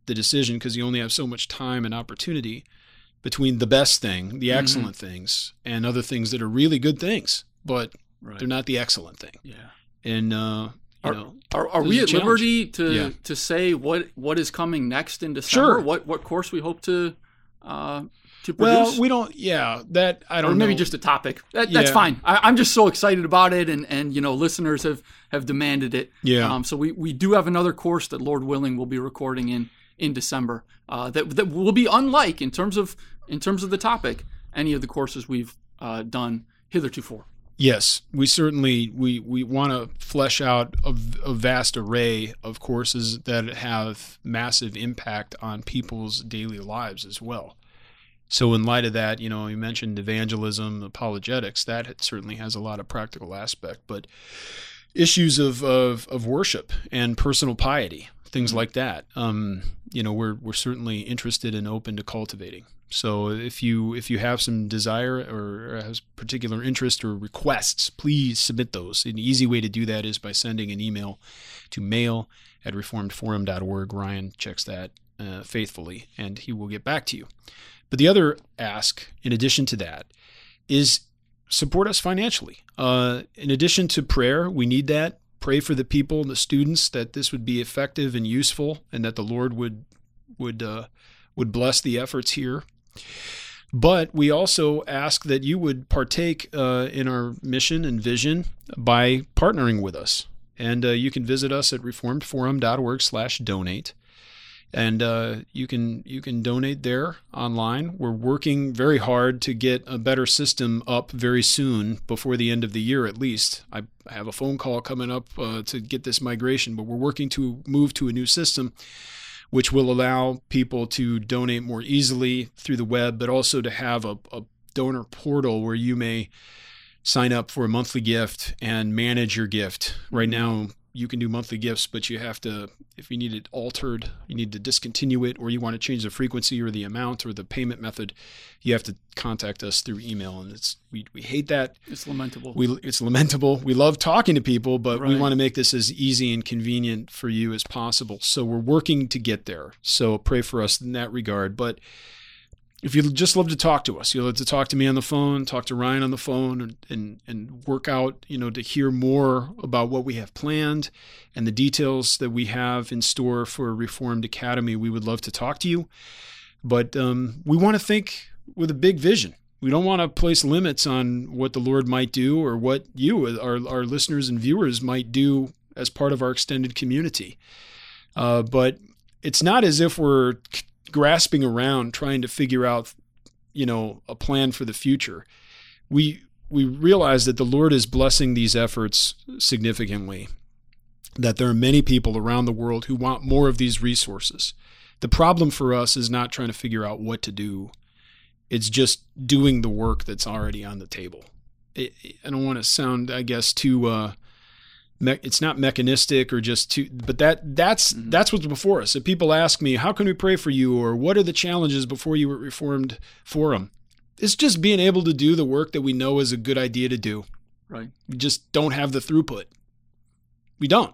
the decision because you only have so much time and opportunity between the best thing, the excellent things, and other things that are really good things, but they're not the excellent thing. Yeah. And, are we at liberty to say what is coming next in December? Sure. What course we hope to produce? Well, we don't. Yeah, that I don't. Or maybe know. just a topic. That's fine. I'm just so excited about it, and listeners have demanded it. Yeah. So we do have another course that, Lord willing, we'll be recording in December. That will be unlike in terms of the topic any of the courses we've done hitherto. Yes, we certainly we want to flesh out a vast array of courses that have massive impact on people's daily lives as well. So in light of that, you mentioned evangelism, apologetics, that certainly has a lot of practical aspect, but issues of worship and personal piety, things like that, we're certainly interested and open to cultivating. So if you have some desire or has particular interest or requests, please submit those. An easy way to do that is by sending an email to mail@reformedforum.org. Ryan checks that faithfully, and he will get back to you. But the other ask, in addition to that, is support us financially. In addition to prayer, we need that. Pray for the people and the students that this would be effective and useful, and that the Lord would bless the efforts here. But we also ask that you would partake in our mission and vision by partnering with us. And you can visit us at reformedforum.org/donate. And you can donate there online. We're working very hard to get a better system up very soon, before the end of the year at least. I have a phone call coming up to get this migration, but we're working to move to a new system which will allow people to donate more easily through the web, but also to have a donor portal where you may sign up for a monthly gift and manage your gift. Right now, you can do monthly gifts, but you have to, if you need it altered, you need to discontinue it, or you want to change the frequency or the amount or the payment method, you have to contact us through email. And we hate that. It's lamentable. It's lamentable. We love talking to people, but we want to make this as easy and convenient for you as possible. So we're working to get there. So pray for us in that regard. But if you just love to talk to us, you love to talk to me on the phone, talk to Ryan on the phone, and work out, to hear more about what we have planned and the details that we have in store for Reformed Academy, we would love to talk to you. But we want to think with a big vision. We don't want to place limits on what the Lord might do or what you, our listeners and viewers, might do as part of our extended community. But it's not as if we're grasping around trying to figure out, a plan for the future. We realize that the Lord is blessing these efforts significantly, that there are many people around the world who want more of these resources. The problem for us is not trying to figure out what to do. It's just doing the work that's already on the table. I don't want to sound, I guess, too it's not mechanistic or just too, but that's what's before us. If people ask me, how can we pray for you? Or what are the challenges before you at Reformed Forum? It's just being able to do the work that we know is a good idea to do. Right. We just don't have the throughput. We don't.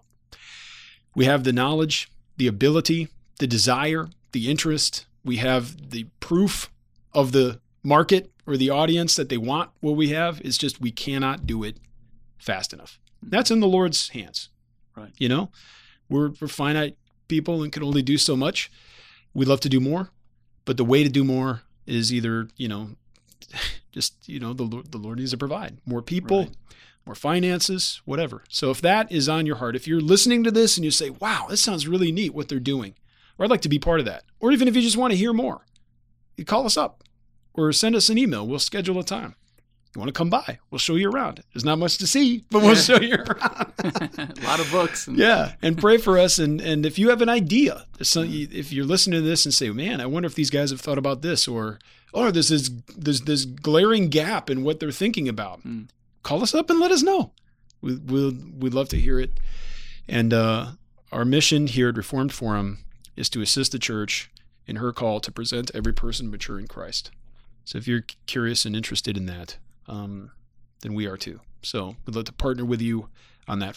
We have the knowledge, the ability, the desire, the interest. We have the proof of the market or the audience that they want what we have. It's just we cannot do it fast enough. That's in the Lord's hands. Right. We're finite people and can only do so much. We'd love to do more, but the way to do more is either, the Lord needs to provide more people, more finances, whatever. So if that is on your heart, if you're listening to this and you say, wow, this sounds really neat what they're doing, or I'd like to be part of that, or even if you just want to hear more, you call us up or send us an email. We'll schedule a time. You want to come by, we'll show you around. There's not much to see, but we'll show you around. A lot of books. And pray for us. And if you have an idea, if you're listening to this and say, man, I wonder if these guys have thought about this, or there's this glaring gap in what they're thinking about, call us up and let us know. We'd love to hear it. And our mission here at Reformed Forum is to assist the church in her call to present every person mature in Christ. So if you're curious and interested in that, then we are too. So we'd love to partner with you on that front.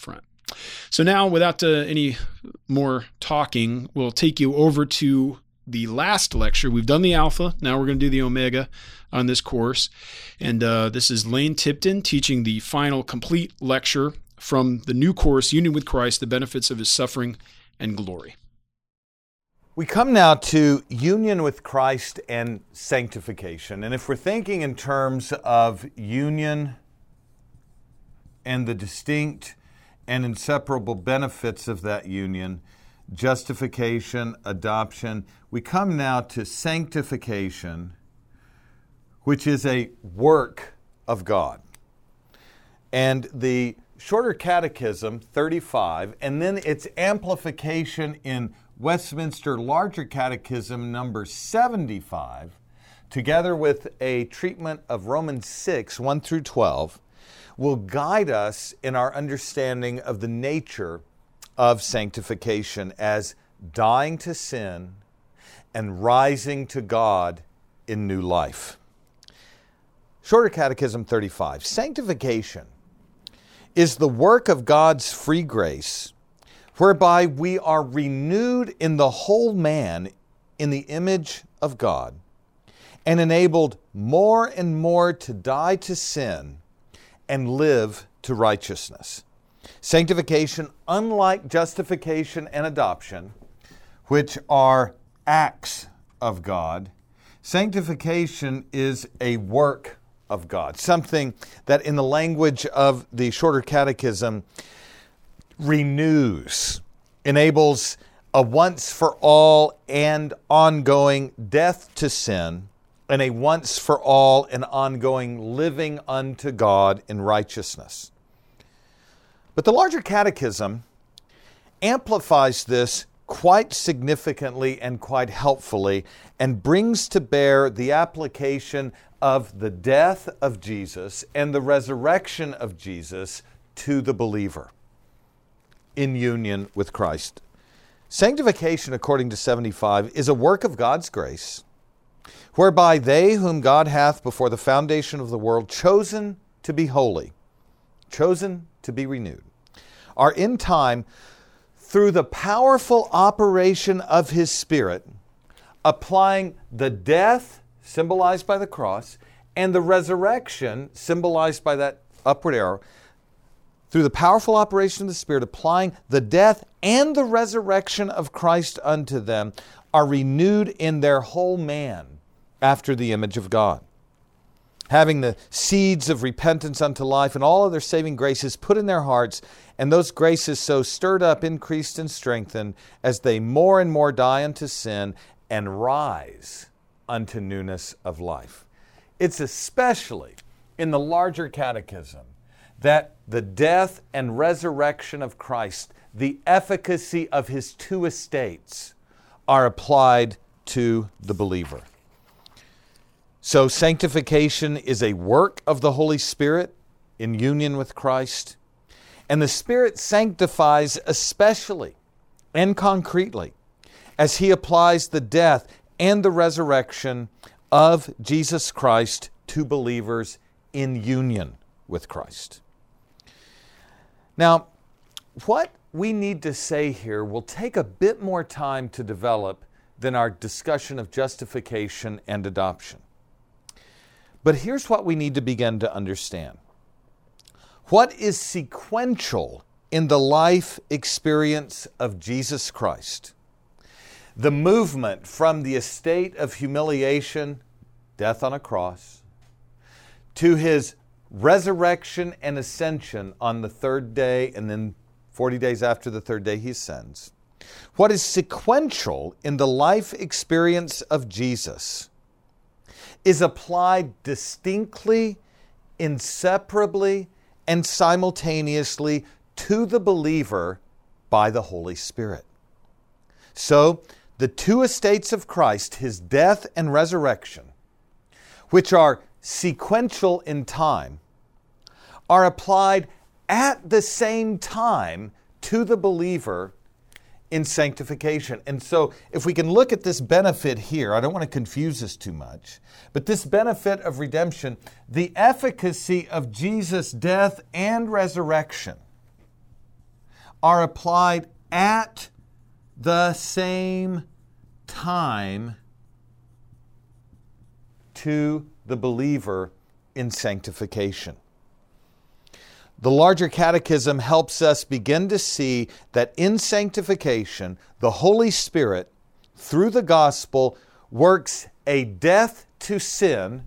So now, without any more talking, we'll take you over to the last lecture. We've done the Alpha. Now we're going to do the Omega on this course. And this is Lane Tipton teaching the final complete lecture from the new course, Union with Christ, the Benefits of His Suffering and Glory. We come now to union with Christ and sanctification. And if we're thinking in terms of union and the distinct and inseparable benefits of that union, justification, adoption, we come now to sanctification, which is a work of God. And the Shorter Catechism, 35, and then its amplification in Westminster Larger Catechism number 75, together with a treatment of Romans 6, 1 through 12, will guide us in our understanding of the nature of sanctification as dying to sin and rising to God in new life. Shorter Catechism 35. Sanctification is the work of God's free grace, whereby we are renewed in the whole man in the image of God and enabled more and more to die to sin and live to righteousness. Sanctification, unlike justification and adoption, which are acts of God, sanctification is a work of God, something that in the language of the Shorter Catechism renews, enables a once for all and ongoing death to sin, and a once for all and ongoing living unto God in righteousness. But the Larger Catechism amplifies this quite significantly and quite helpfully and brings to bear the application of the death of Jesus and the resurrection of Jesus to the believer in union with Christ. Sanctification, according to 75, is a work of God's grace, whereby they whom God hath before the foundation of the world chosen to be holy, chosen to be renewed, are in time, through the powerful operation of His Spirit, applying the death, symbolized by the cross, and the resurrection, symbolized by that upward arrow, through the powerful operation of the Spirit, applying the death and the resurrection of Christ unto them, are renewed in their whole man after the image of God, having the seeds of repentance unto life and all other saving graces put in their hearts, and those graces so stirred up, increased, and strengthened, as they more and more die unto sin and rise unto newness of life. It's especially in the Larger Catechism that the death and resurrection of Christ, the efficacy of His two estates, are applied to the believer. So sanctification is a work of the Holy Spirit in union with Christ, and the Spirit sanctifies especially and concretely as He applies the death and the resurrection of Jesus Christ to believers in union with Christ. Now, what we need to say here will take a bit more time to develop than our discussion of justification and adoption. But here's what we need to begin to understand. What is sequential in the life experience of Jesus Christ? The movement from the estate of humiliation, death on a cross, to His resurrection and ascension on the third day, and then 40 days after the third day He ascends. What is sequential in the life experience of Jesus is applied distinctly, inseparably, and simultaneously to the believer by the Holy Spirit. So, the two estates of Christ, His death and resurrection, which are sequential in time, are applied at the same time to the believer in sanctification. And so if we can look at this benefit here, I don't want to confuse this too much, but this benefit of redemption, the efficacy of Jesus' death and resurrection are applied at the same time to the believer in sanctification. The larger catechism helps us begin to see that in sanctification, the Holy Spirit, through the gospel, works a death to sin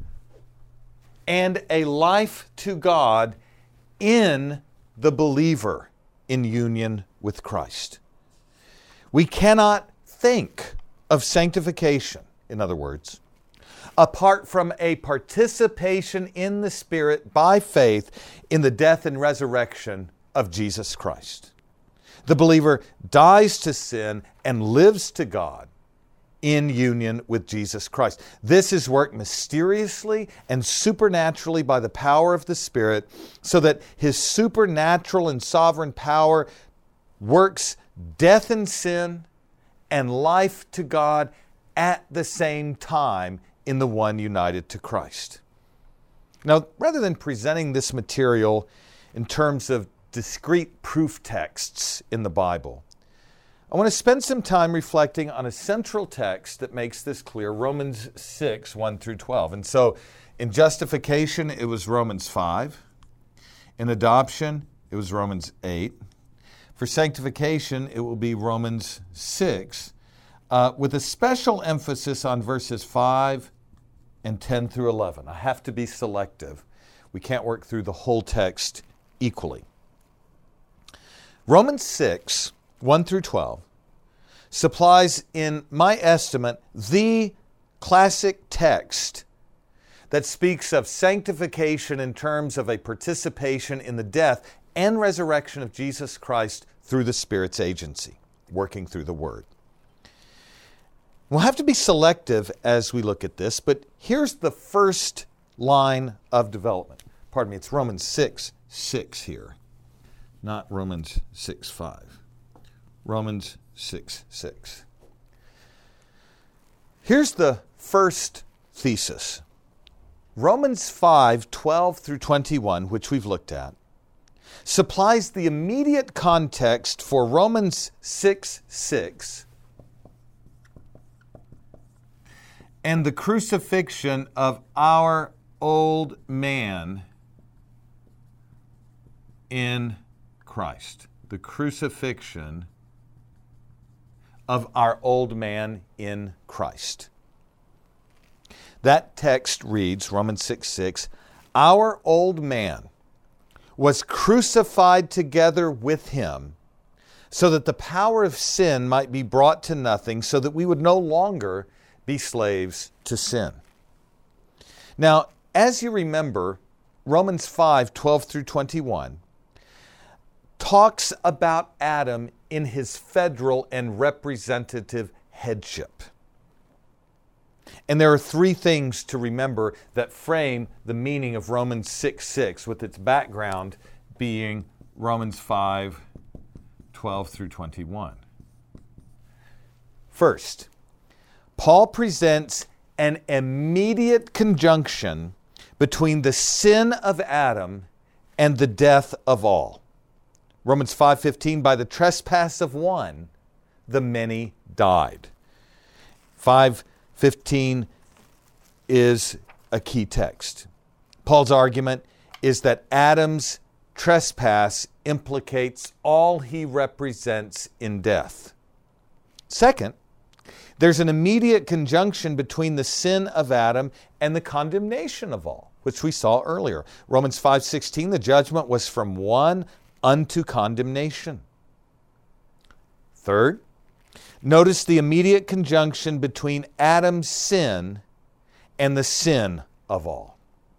and a life to God in the believer in union with Christ. We cannot think of sanctification, in other words, apart from a participation in the Spirit by faith in the death and resurrection of Jesus Christ. The believer dies to sin and lives to God in union with Jesus Christ. This is worked mysteriously and supernaturally by the power of the Spirit, so that His supernatural and sovereign power works death and sin and life to God at the same time in the one united to Christ. Now, rather than presenting this material in terms of discrete proof texts in the Bible, I want to spend some time reflecting on a central text that makes this clear, Romans 6, 1 through 12. And so, in justification, it was Romans 5. In adoption, it was Romans 8. For sanctification, it will be Romans 6, with a special emphasis on verses 5 and 10 through 11. I have to be selective. We can't work through the whole text equally. Romans 6, 1 through 12, supplies, in my estimate, the classic text that speaks of sanctification in terms of a participation in the death and resurrection of Jesus Christ through the Spirit's agency, working through the Word. We'll have to be selective as we look at this, but here's the first line of development. Pardon me, it's Romans 6, 6 here, not Romans 6, 5. Romans 6, 6. Here's the first thesis. Romans 5, 12 through 21, which we've looked at, supplies the immediate context for Romans 6, 6, and the crucifixion of our old man in Christ. The crucifixion of our old man in Christ. That text reads, Romans 6, 6, our old man was crucified together with Him, so that the power of sin might be brought to nothing, so that we would no longer be slaves to sin. Now, as you remember, Romans 5, 12 through 21 talks about Adam in his federal and representative headship. And there are three things to remember that frame the meaning of Romans 6, 6, with its background being Romans 5, 12 through 21. First, Paul presents an immediate conjunction between the sin of Adam and the death of all. Romans 5:15, by the trespass of one, the many died. 5:15 is a key text. Paul's argument is that Adam's trespass implicates all he represents in death. Second, there's an immediate conjunction between the sin of Adam and the condemnation of all, which we saw earlier. Romans 5:16, the judgment was from one unto condemnation. Third, notice the immediate conjunction between Adam's sin and the sin of all.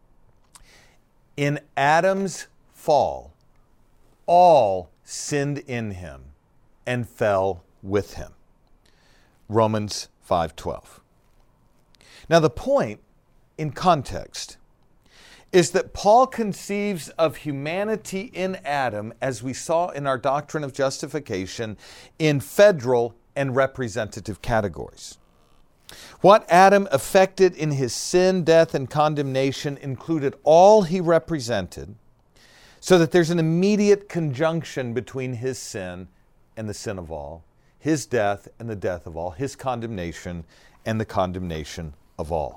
In Adam's fall, all sinned in him and fell with him. Romans 5:12. Now the point in context is that Paul conceives of humanity in Adam, as we saw in our doctrine of justification, in federal and representative categories. What Adam affected in his sin, death, and condemnation included all he represented, So that there's an immediate conjunction between his sin and the sin of all, his death and the death of all, his condemnation and the condemnation of all.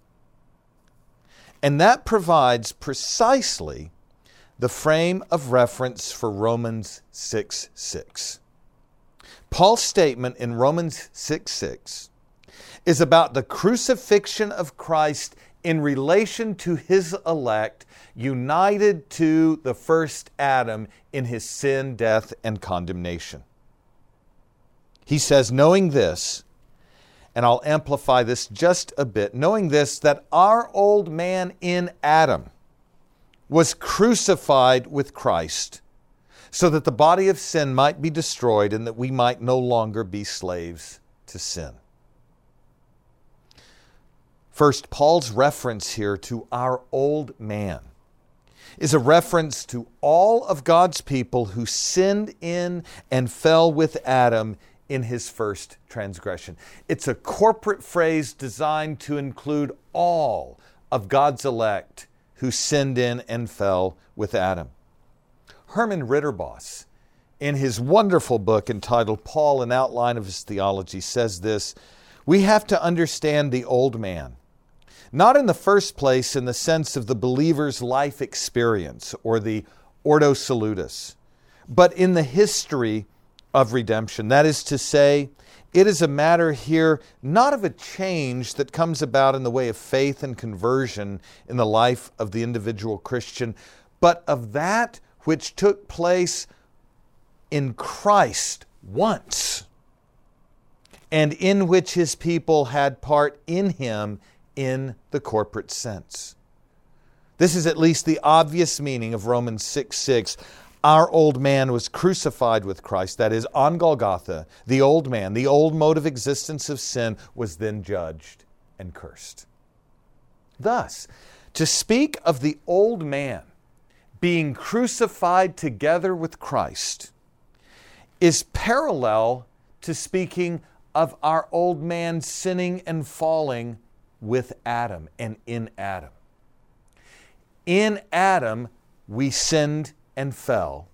And that provides precisely the frame of reference for Romans 6:6. Paul's statement in Romans 6:6 is about the crucifixion of Christ in relation to his elect, united to the first Adam in his sin, death, and condemnation. He says, knowing this, and I'll amplify this just a bit, knowing this, that our old man in Adam was crucified with Christ, so that the body of sin might be destroyed and that we might no longer be slaves to sin. First, Paul's reference here to our old man is a reference to all of God's people who sinned in and fell with Adam in his first transgression. It's a corporate phrase designed to include all of God's elect who sinned in and fell with Adam. Herman Ritterboss, in his wonderful book entitled Paul, an Outline of His Theology, says this: we have to understand the old man, not in the first place in the sense of the believer's life experience or the Ordo Salutis, but in the history of redemption. That is to say, it is a matter here not of a change that comes about in the way of faith and conversion in the life of the individual Christian, but of that which took place in Christ once, and in which his people had part in him in the corporate sense. This is at least the obvious meaning of Romans 6:6. Our old man was crucified with Christ. That is, on Golgotha, the old man, the old mode of existence of sin, was then judged and cursed. Thus, to speak of the old man being crucified together with Christ is parallel to speaking of our old man sinning and falling with Adam and in Adam. In Adam, we sinned and fell.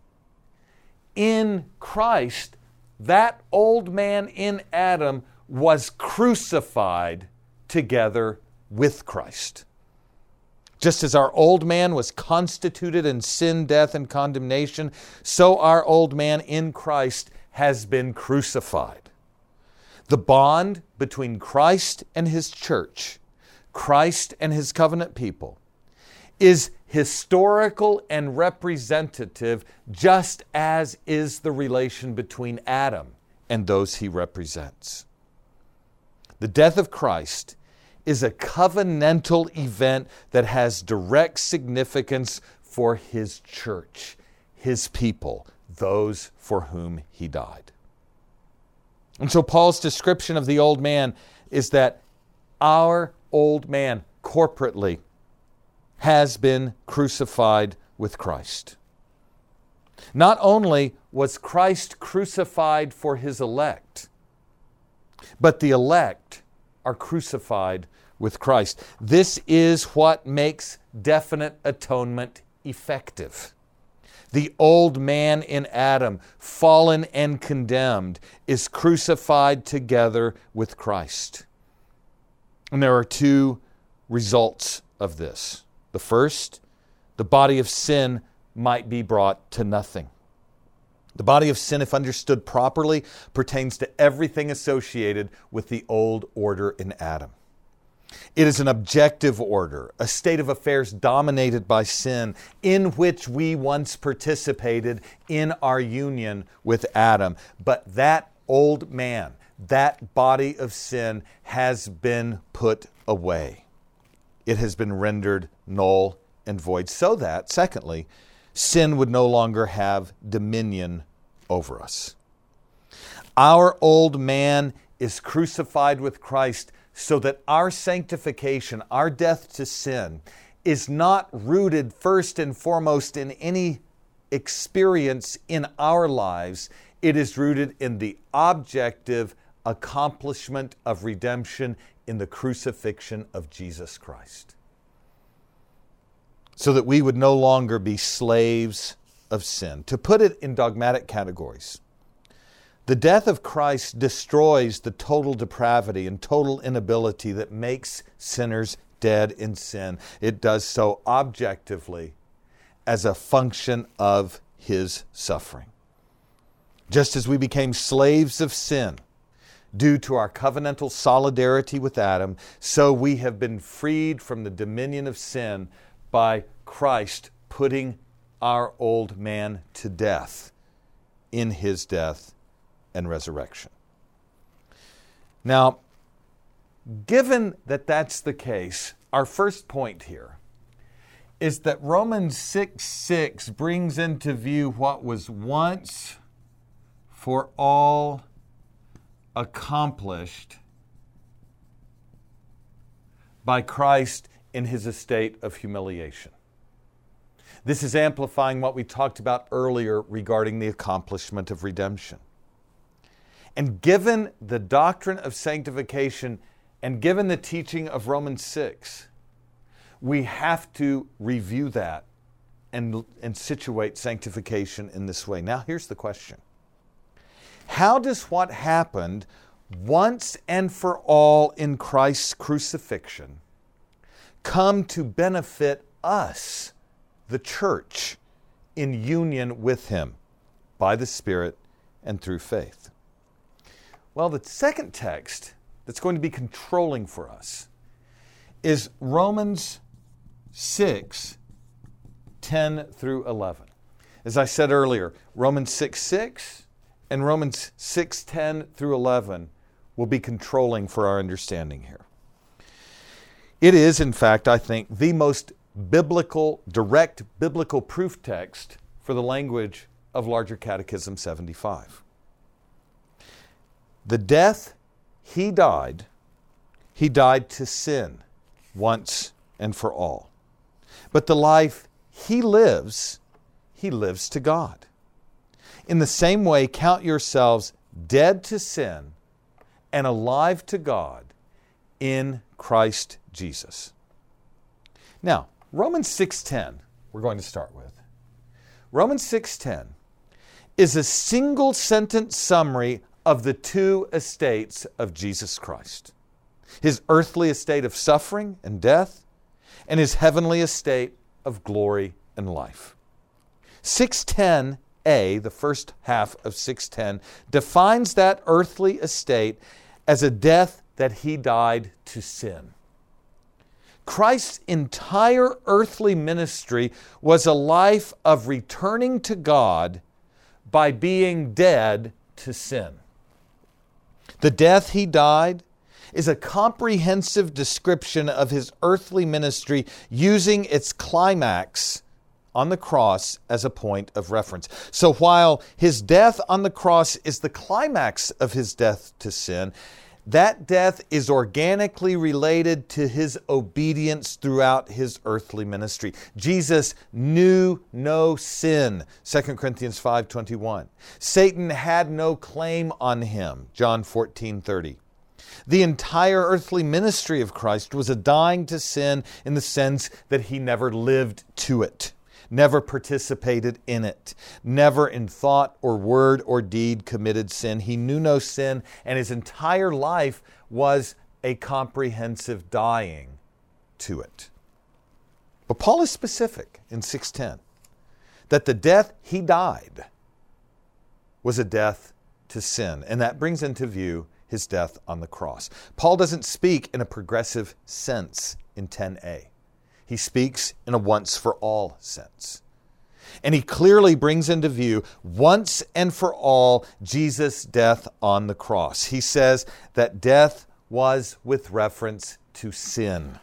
In Christ, that old man in Adam was crucified together with Christ. Just as our old man was constituted in sin, death, and condemnation, so our old man in Christ has been crucified. The bond between Christ and his church, Christ and his covenant people, is historical and representative, just as is the relation between Adam and those he represents. The death of Christ is a covenantal event that has direct significance for his church, his people, those for whom he died. And so Paul's description of the old man is that our old man, corporately, has been crucified with Christ. Not only was Christ crucified for his elect, but the elect are crucified with Christ. This is what makes definite atonement effective. The old man in Adam, fallen and condemned, is crucified together with Christ. And there are two results of this. The first, the body of sin might be brought to nothing. The body of sin, if understood properly, pertains to everything associated with the old order in Adam. It is an objective order, a state of affairs dominated by sin, in which we once participated in our union with Adam. But that old man, that body of sin, has been put away. It has been rendered null and void, so that, secondly, sin would no longer have dominion over us. Our old man is crucified with Christ so that our sanctification, our death to sin, is not rooted first and foremost in any experience in our lives. It is rooted in the objective accomplishment of redemption in the crucifixion of Jesus Christ. so that we would no longer be slaves of sin. To put it in dogmatic categories, the death of Christ destroys the total depravity and total inability that makes sinners dead in sin. It does so objectively as a function of His suffering. Just as we became slaves of sin due to our covenantal solidarity with Adam, so we have been freed from the dominion of sin by Christ putting our old man to death in His death and resurrection. Now, given that that's the case, our first point here is that Romans 6:6 brings into view what was once for all accomplished by Christ in His estate of humiliation. This is amplifying what we talked about earlier regarding the accomplishment of redemption. And given the doctrine of sanctification and given the teaching of Romans 6, we have to review that and situate sanctification in this way. Now, here's the question. How does what happened once and for all in Christ's crucifixion come to benefit us, the church, in union with Him by the Spirit and through faith? Well, the second text that's going to be controlling for us is Romans 6:10 through 11. As I said earlier, Romans 6:6 and Romans 6:10 through 11 will be controlling for our understanding here. It is, in fact, I think, the most biblical, direct biblical proof text for the language of Larger Catechism 75. The death He died to sin once and for all. But the life He lives to God. In the same way, count yourselves dead to sin and alive to God in Christ Jesus. Now, Romans 6:10, we're going to start with. Romans 6:10 is a single sentence summary of the two estates of Jesus Christ. His earthly estate of suffering and death, and His heavenly estate of glory and life. 6:10a, the first half of 6:10, defines that earthly estate as a death that He died to sin. Christ's entire earthly ministry was a life of returning to God by being dead to sin. The death He died is a comprehensive description of His earthly ministry, using its climax on the cross as a point of reference. So while His death on the cross is the climax of His death to sin, that death is organically related to His obedience throughout His earthly ministry. Jesus knew no sin, 2 Corinthians 5:21. Satan had no claim on Him, John 14:30. The entire earthly ministry of Christ was a dying to sin in the sense that He never lived to it, never participated in it, never in thought or word or deed committed sin. He knew no sin, and His entire life was a comprehensive dying to it. But Paul is specific in 6:10 that the death He died was a death to sin, and that brings into view His death on the cross. Paul doesn't speak in a progressive sense in 10a. He speaks in a once-for-all sense. And he clearly brings into view, once and for all, Jesus' death on the cross. He says that death was with reference to sin.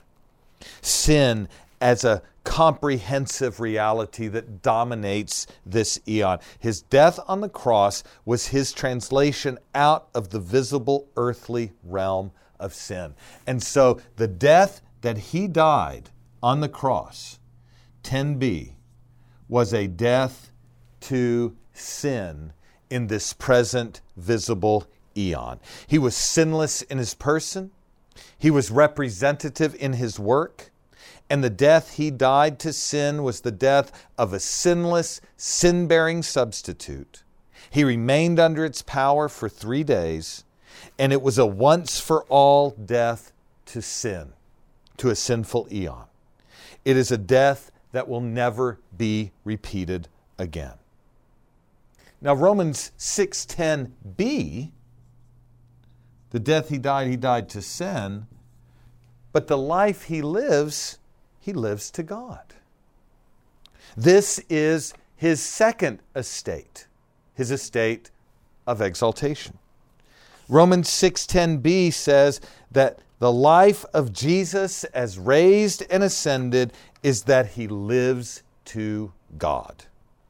Sin as a comprehensive reality that dominates this eon. His death on the cross was His translation out of the visible earthly realm of sin. And so the death that He died on the cross, 10b, was a death to sin in this present visible eon. He was sinless in His person. He was representative in His work. and the death he died to sin was the death of a sinless, sin-bearing substitute. He remained under its power for 3 days, and it was a once-for-all death to sin, to a sinful eon. It is a death that will never be repeated again. Now, Romans 6:10b, the death he died to sin, but the life he lives to God. This is his second estate, his estate of exaltation. Romans 6:10b says that the life of Jesus as raised and ascended is that he lives to God.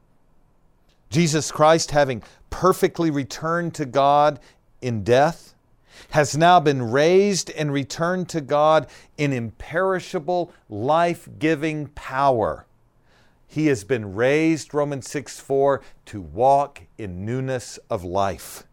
Jesus Christ, having perfectly returned to God in death, has now been raised and returned to God in imperishable, life-giving power. He has been raised, Romans 6:4, to walk in newness of life.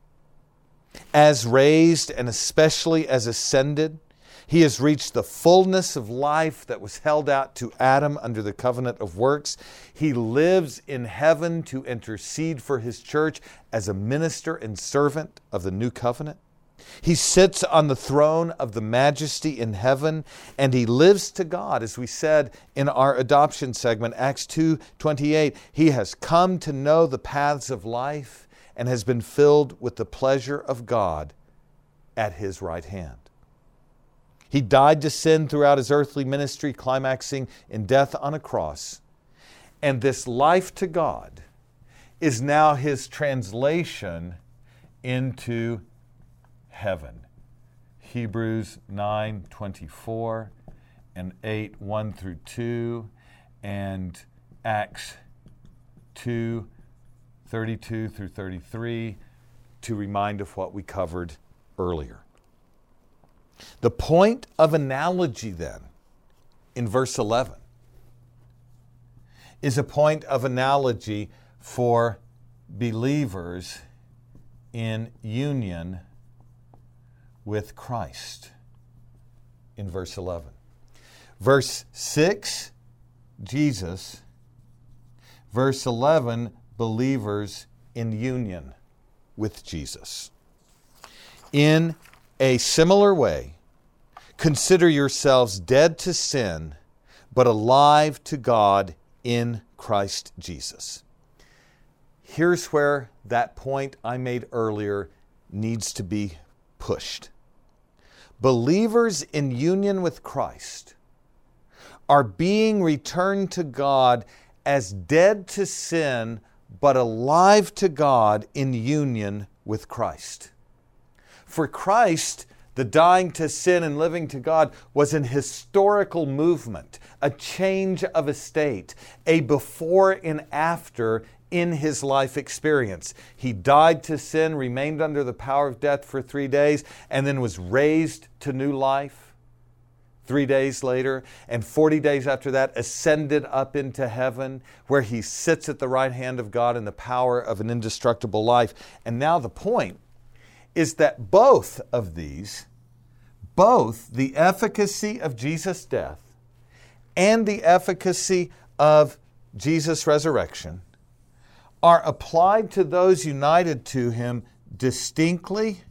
As raised and especially as ascended, he has reached the fullness of life that was held out to Adam under the covenant of works. He lives in heaven to intercede for his church as a minister and servant of the new covenant. He sits on the throne of the majesty in heaven, and he lives to God. As we said in our adoption segment, Acts 2:28, he has come to know the paths of life and has been filled with the pleasure of God at his right hand. He died to sin throughout his earthly ministry, climaxing in death on a cross. And this life to God is now his translation into heaven. Hebrews 9:24 and 8:1-2 and Acts 2:32-33 to remind of what we covered earlier. The point of analogy then in verse 11 is a point of analogy for believers in union with Christ in verse 11. Verse 6, Jesus. Verse 11, believers in union with Jesus. In a similar way, consider yourselves dead to sin, but alive to God in Christ Jesus. Here's where that point I made earlier needs to be pushed. Believers in union with Christ are being returned to God as dead to sin, but alive to God in union with Christ. For Christ, the dying to sin and living to God was an historical movement, a change of estate, a before and after in his life experience. He died to sin, remained under the power of death for 3 days, and then was raised to new life 3 days later, and 40 days after that ascended up into heaven, where he sits at the right hand of God in the power of an indestructible life. And now the point is that both of these, both the efficacy of Jesus' death and the efficacy of Jesus' resurrection, are applied to those united to him distinctly,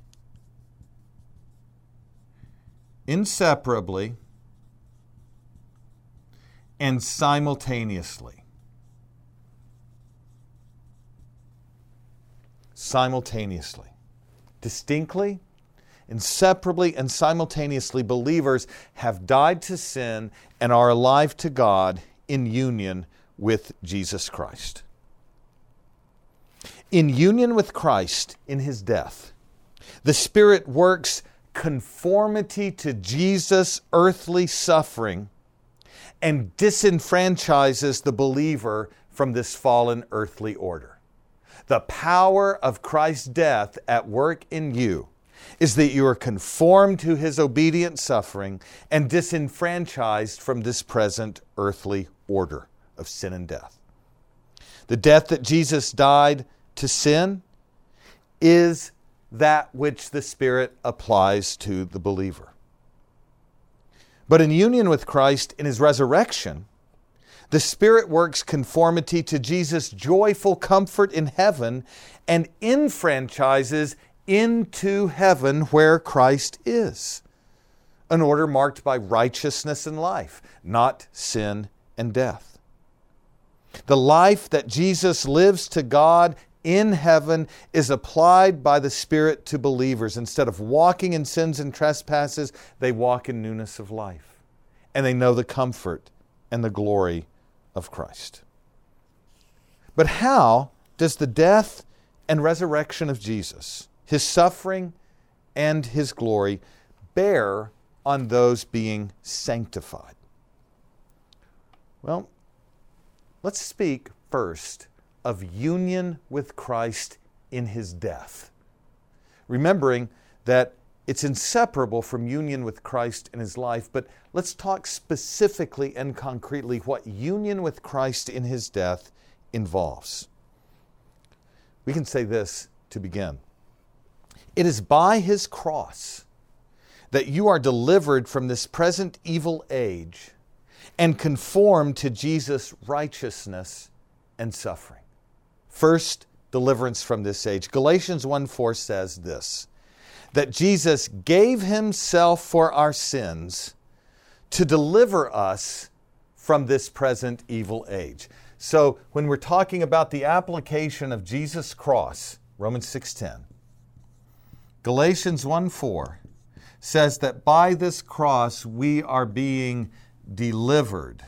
inseparably, and simultaneously. Simultaneously. Distinctly, inseparably, and simultaneously, believers have died to sin and are alive to God in union with Jesus Christ. In union with Christ in his death, the Spirit works conformity to Jesus' earthly suffering and disenfranchises the believer from this fallen earthly order. The power of Christ's death at work in you is that you are conformed to his obedient suffering and disenfranchised from this present earthly order of sin and death. The death that Jesus died to sin is that which the Spirit applies to the believer. But in union with Christ in His resurrection, the Spirit works conformity to Jesus' joyful comfort in heaven and enfranchises into heaven where Christ is. An order marked by righteousness and life, not sin and death. The life that Jesus lives to God in heaven is applied by the Spirit to believers. Instead of walking in sins and trespasses, they walk in newness of life. And they know the comfort and the glory of Christ. But how does the death and resurrection of Jesus, His suffering and His glory, bear on those being sanctified? Well, let's speak first of union with Christ in His death, remembering that it's inseparable from union with Christ in His life, but let's talk specifically and concretely what union with Christ in His death involves. We can say this to begin. It is by His cross that you are delivered from this present evil age and conformed to Jesus' righteousness and suffering. First, deliverance from this age. Galatians 1:4 says this, that Jesus gave Himself for our sins to deliver us from this present evil age. So when we're talking about the application of Jesus' cross, Romans 6:10, Galatians 1:4 says that by this cross we are being delivered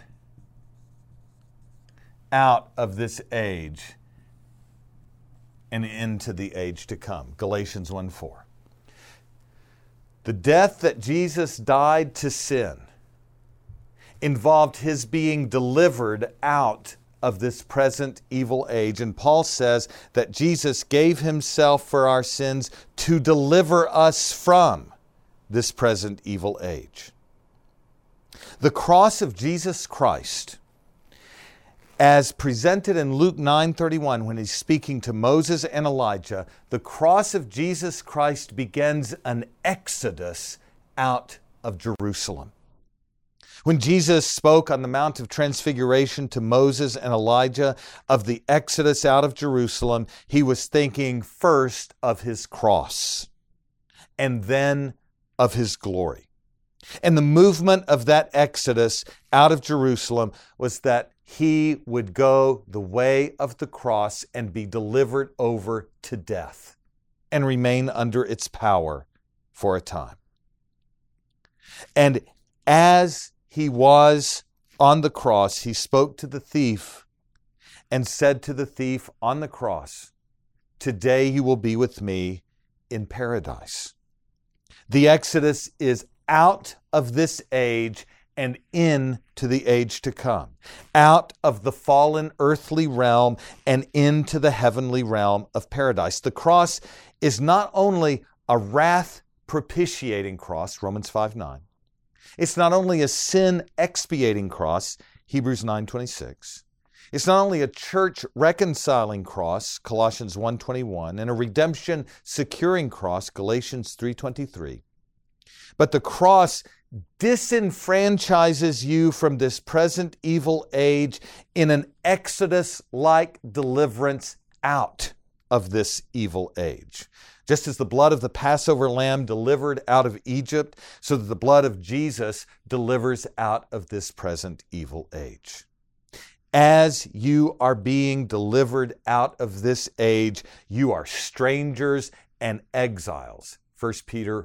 out of this age and into the age to come. Galatians 1:4. The death that Jesus died to sin involved His being delivered out of this present evil age. And Paul says that Jesus gave Himself for our sins to deliver us from this present evil age. The cross of Jesus Christ, as presented in Luke 9:31 when He's speaking to Moses and Elijah, the cross of Jesus Christ begins an exodus out of Jerusalem. When Jesus spoke on the Mount of Transfiguration to Moses and Elijah of the exodus out of Jerusalem, He was thinking first of His cross and then of His glory. And the movement of that exodus out of Jerusalem was that He would go the way of the cross and be delivered over to death and remain under its power for a time. And as He was on the cross, He spoke to the thief and said to the thief on the cross, "Today you will be with me in paradise." The Exodus is out of this age and into the age to come, out of the fallen earthly realm and into the heavenly realm of paradise. The cross is not only a wrath propitiating cross, Romans 5:9. It's not only a sin expiating cross, Hebrews 9:26. It's not only a church reconciling cross, Colossians 1:21, and a redemption securing cross, Galatians 3:23. But the cross disenfranchises you from this present evil age in an exodus-like deliverance out of this evil age. Just as the blood of the Passover lamb delivered out of Egypt, so that the blood of Jesus delivers out of this present evil age. As you are being delivered out of this age, you are strangers and exiles. 1 Peter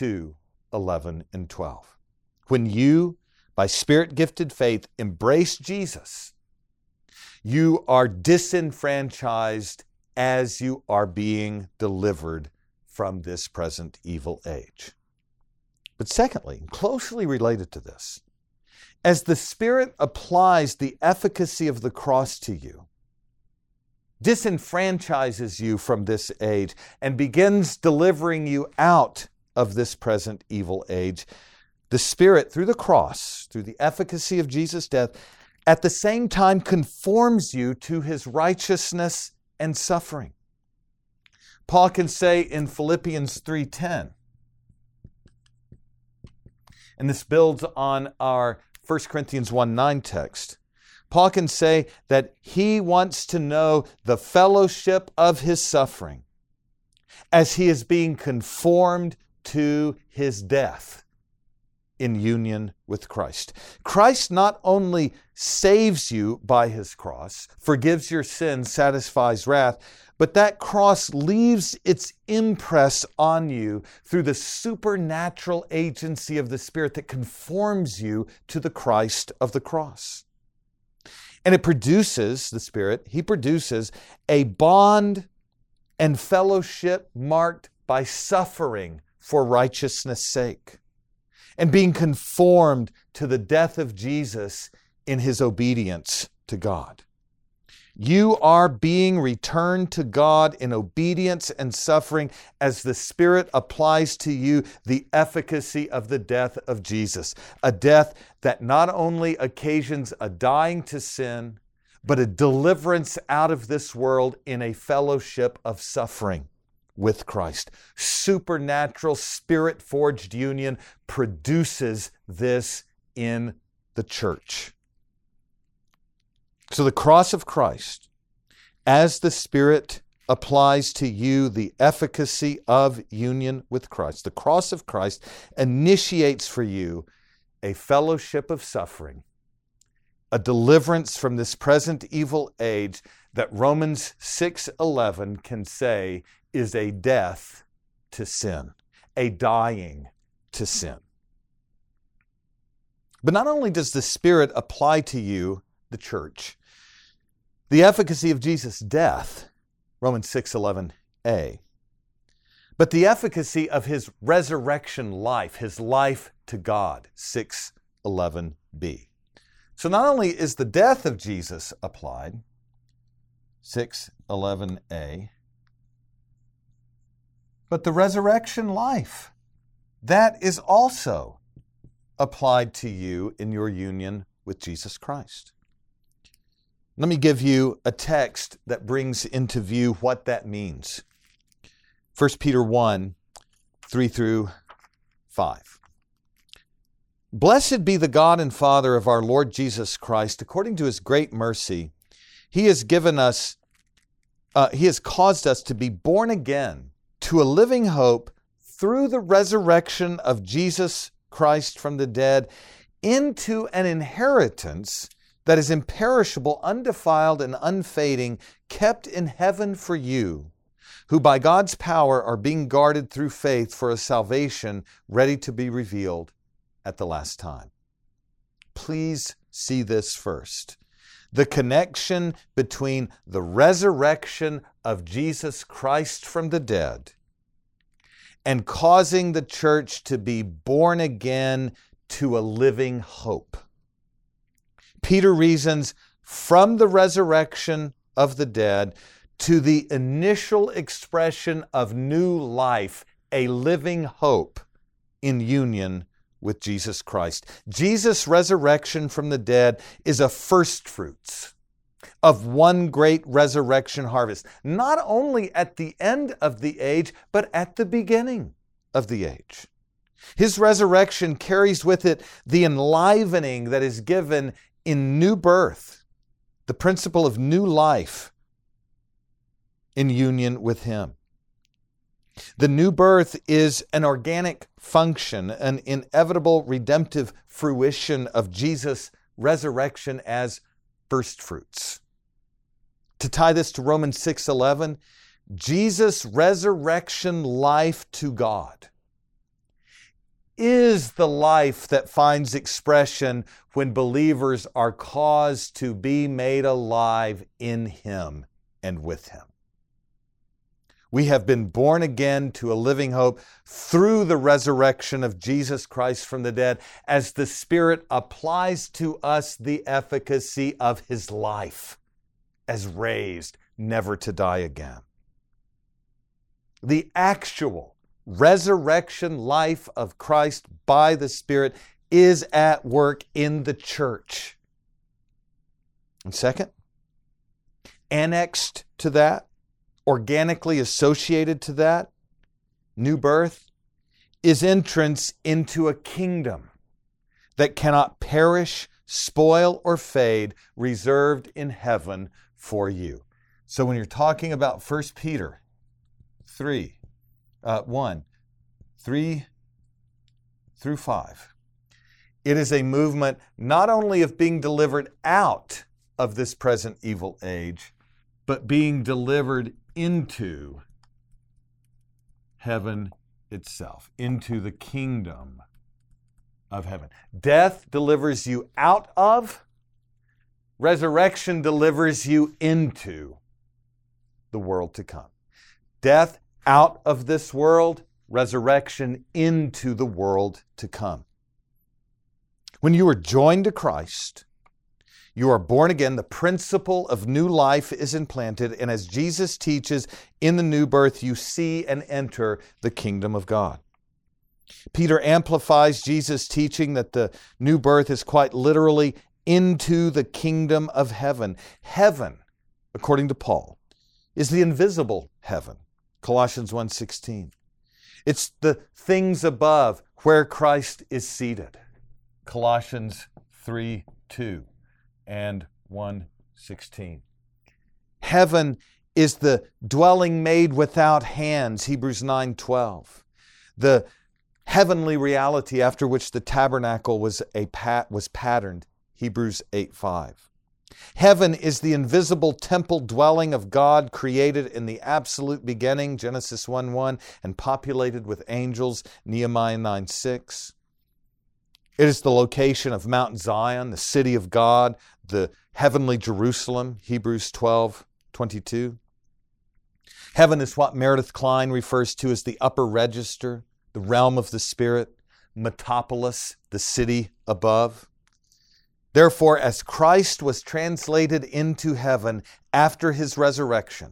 2:11 and 12. When you, by Spirit-gifted faith, embrace Jesus, you are disenfranchised as you are being delivered from this present evil age. But secondly, closely related to this, as the Spirit applies the efficacy of the cross to you, disenfranchises you from this age, and begins delivering you out of this present evil age, the Spirit, through the cross, through the efficacy of Jesus' death, at the same time conforms you to His righteousness and suffering. Paul can say in Philippians 3:10, And this builds on our 1 Corinthians 1:9 text. Paul can say that he wants to know the fellowship of his suffering as he is being conformed to his death in union with Christ. Christ not only saves you by his cross, forgives your sins, satisfies wrath, but that cross leaves its impress on you through the supernatural agency of the Spirit that conforms you to the Christ of the cross. And it produces, the Spirit, he produces a bond and fellowship marked by suffering for righteousness' sake and being conformed to the death of Jesus in his obedience to God. You are being returned to God in obedience and suffering as the Spirit applies to you the efficacy of the death of Jesus, a death that not only occasions a dying to sin, but a deliverance out of this world in a fellowship of suffering with Christ. Supernatural, Spirit-forged union produces this in the church. So the cross of Christ, as the Spirit applies to you the efficacy of union with Christ, the cross of Christ initiates for you a fellowship of suffering, a deliverance from this present evil age that Romans 6:11 can say is a death to sin, a dying to sin. But not only does the Spirit apply to you, the church, the efficacy of Jesus' death, Romans 6:11a, but the efficacy of his resurrection life, his life to God, 6:11b. So not only is the death of Jesus applied, 6:11a, but the resurrection life, that is also applied to you in your union with Jesus Christ. Let me give you a text that brings into view what that means. 1 Peter 1, 3 through 5. Blessed be the God and Father of our Lord Jesus Christ. According to his great mercy, he has caused us to be born again to a living hope through the resurrection of Jesus Christ from the dead into an inheritance that is imperishable, undefiled, and unfading, kept in heaven for you, who by God's power are being guarded through faith for a salvation ready to be revealed at the last time. Please see this first. The connection between the resurrection of Jesus Christ from the dead and causing the church to be born again to a living hope. Peter reasons from the resurrection of the dead to the initial expression of new life, a living hope in union with Jesus Christ. Jesus' resurrection from the dead is a first fruits of one great resurrection harvest, not only at the end of the age, but at the beginning of the age. His resurrection carries with it the enlivening that is given in new birth, the principle of new life in union with him. The new birth is an organic function, an inevitable redemptive fruition of Jesus' resurrection as first fruits. To tie this to Romans 6:11, Jesus' resurrection life to God is the life that finds expression when believers are caused to be made alive in him and with him. We have been born again to a living hope through the resurrection of Jesus Christ from the dead as the Spirit applies to us the efficacy of his life as raised, never to die again. The actual resurrection life of Christ by the Spirit is at work in the church. And second, annexed to that, organically associated to that, new birth, is entrance into a kingdom that cannot perish, spoil, or fade, reserved in heaven for you. So when you're talking about 1 Peter 1, 3 through 5, it is a movement not only of being delivered out of this present evil age, but being delivered into heaven itself, into the kingdom of heaven. Death delivers you out of, resurrection delivers you into the world to come. Death out of this world, resurrection into the world to come. When you are joined to Christ, you are born again, the principle of new life is implanted, and as Jesus teaches in the new birth, you see and enter the kingdom of God. Peter amplifies Jesus' teaching that the new birth is quite literally into the kingdom of heaven. Heaven, according to Paul, is the invisible heaven. Colossians 1:16. It's the things above where Christ is seated. Colossians 3:2 and 1:16. Heaven is the dwelling made without hands. Hebrews 9:12. The heavenly reality after which the tabernacle was patterned. Hebrews 8:5. Heaven is the invisible temple dwelling of God created in the absolute beginning, Genesis 1:1, and populated with angels, Nehemiah 9:6. It is the location of Mount Zion, the city of God, the heavenly Jerusalem, Hebrews 12:22. Heaven is what Meredith Kline refers to as the upper register, the realm of the Spirit, Metopolis, the city above. Therefore, as Christ was translated into heaven after his resurrection,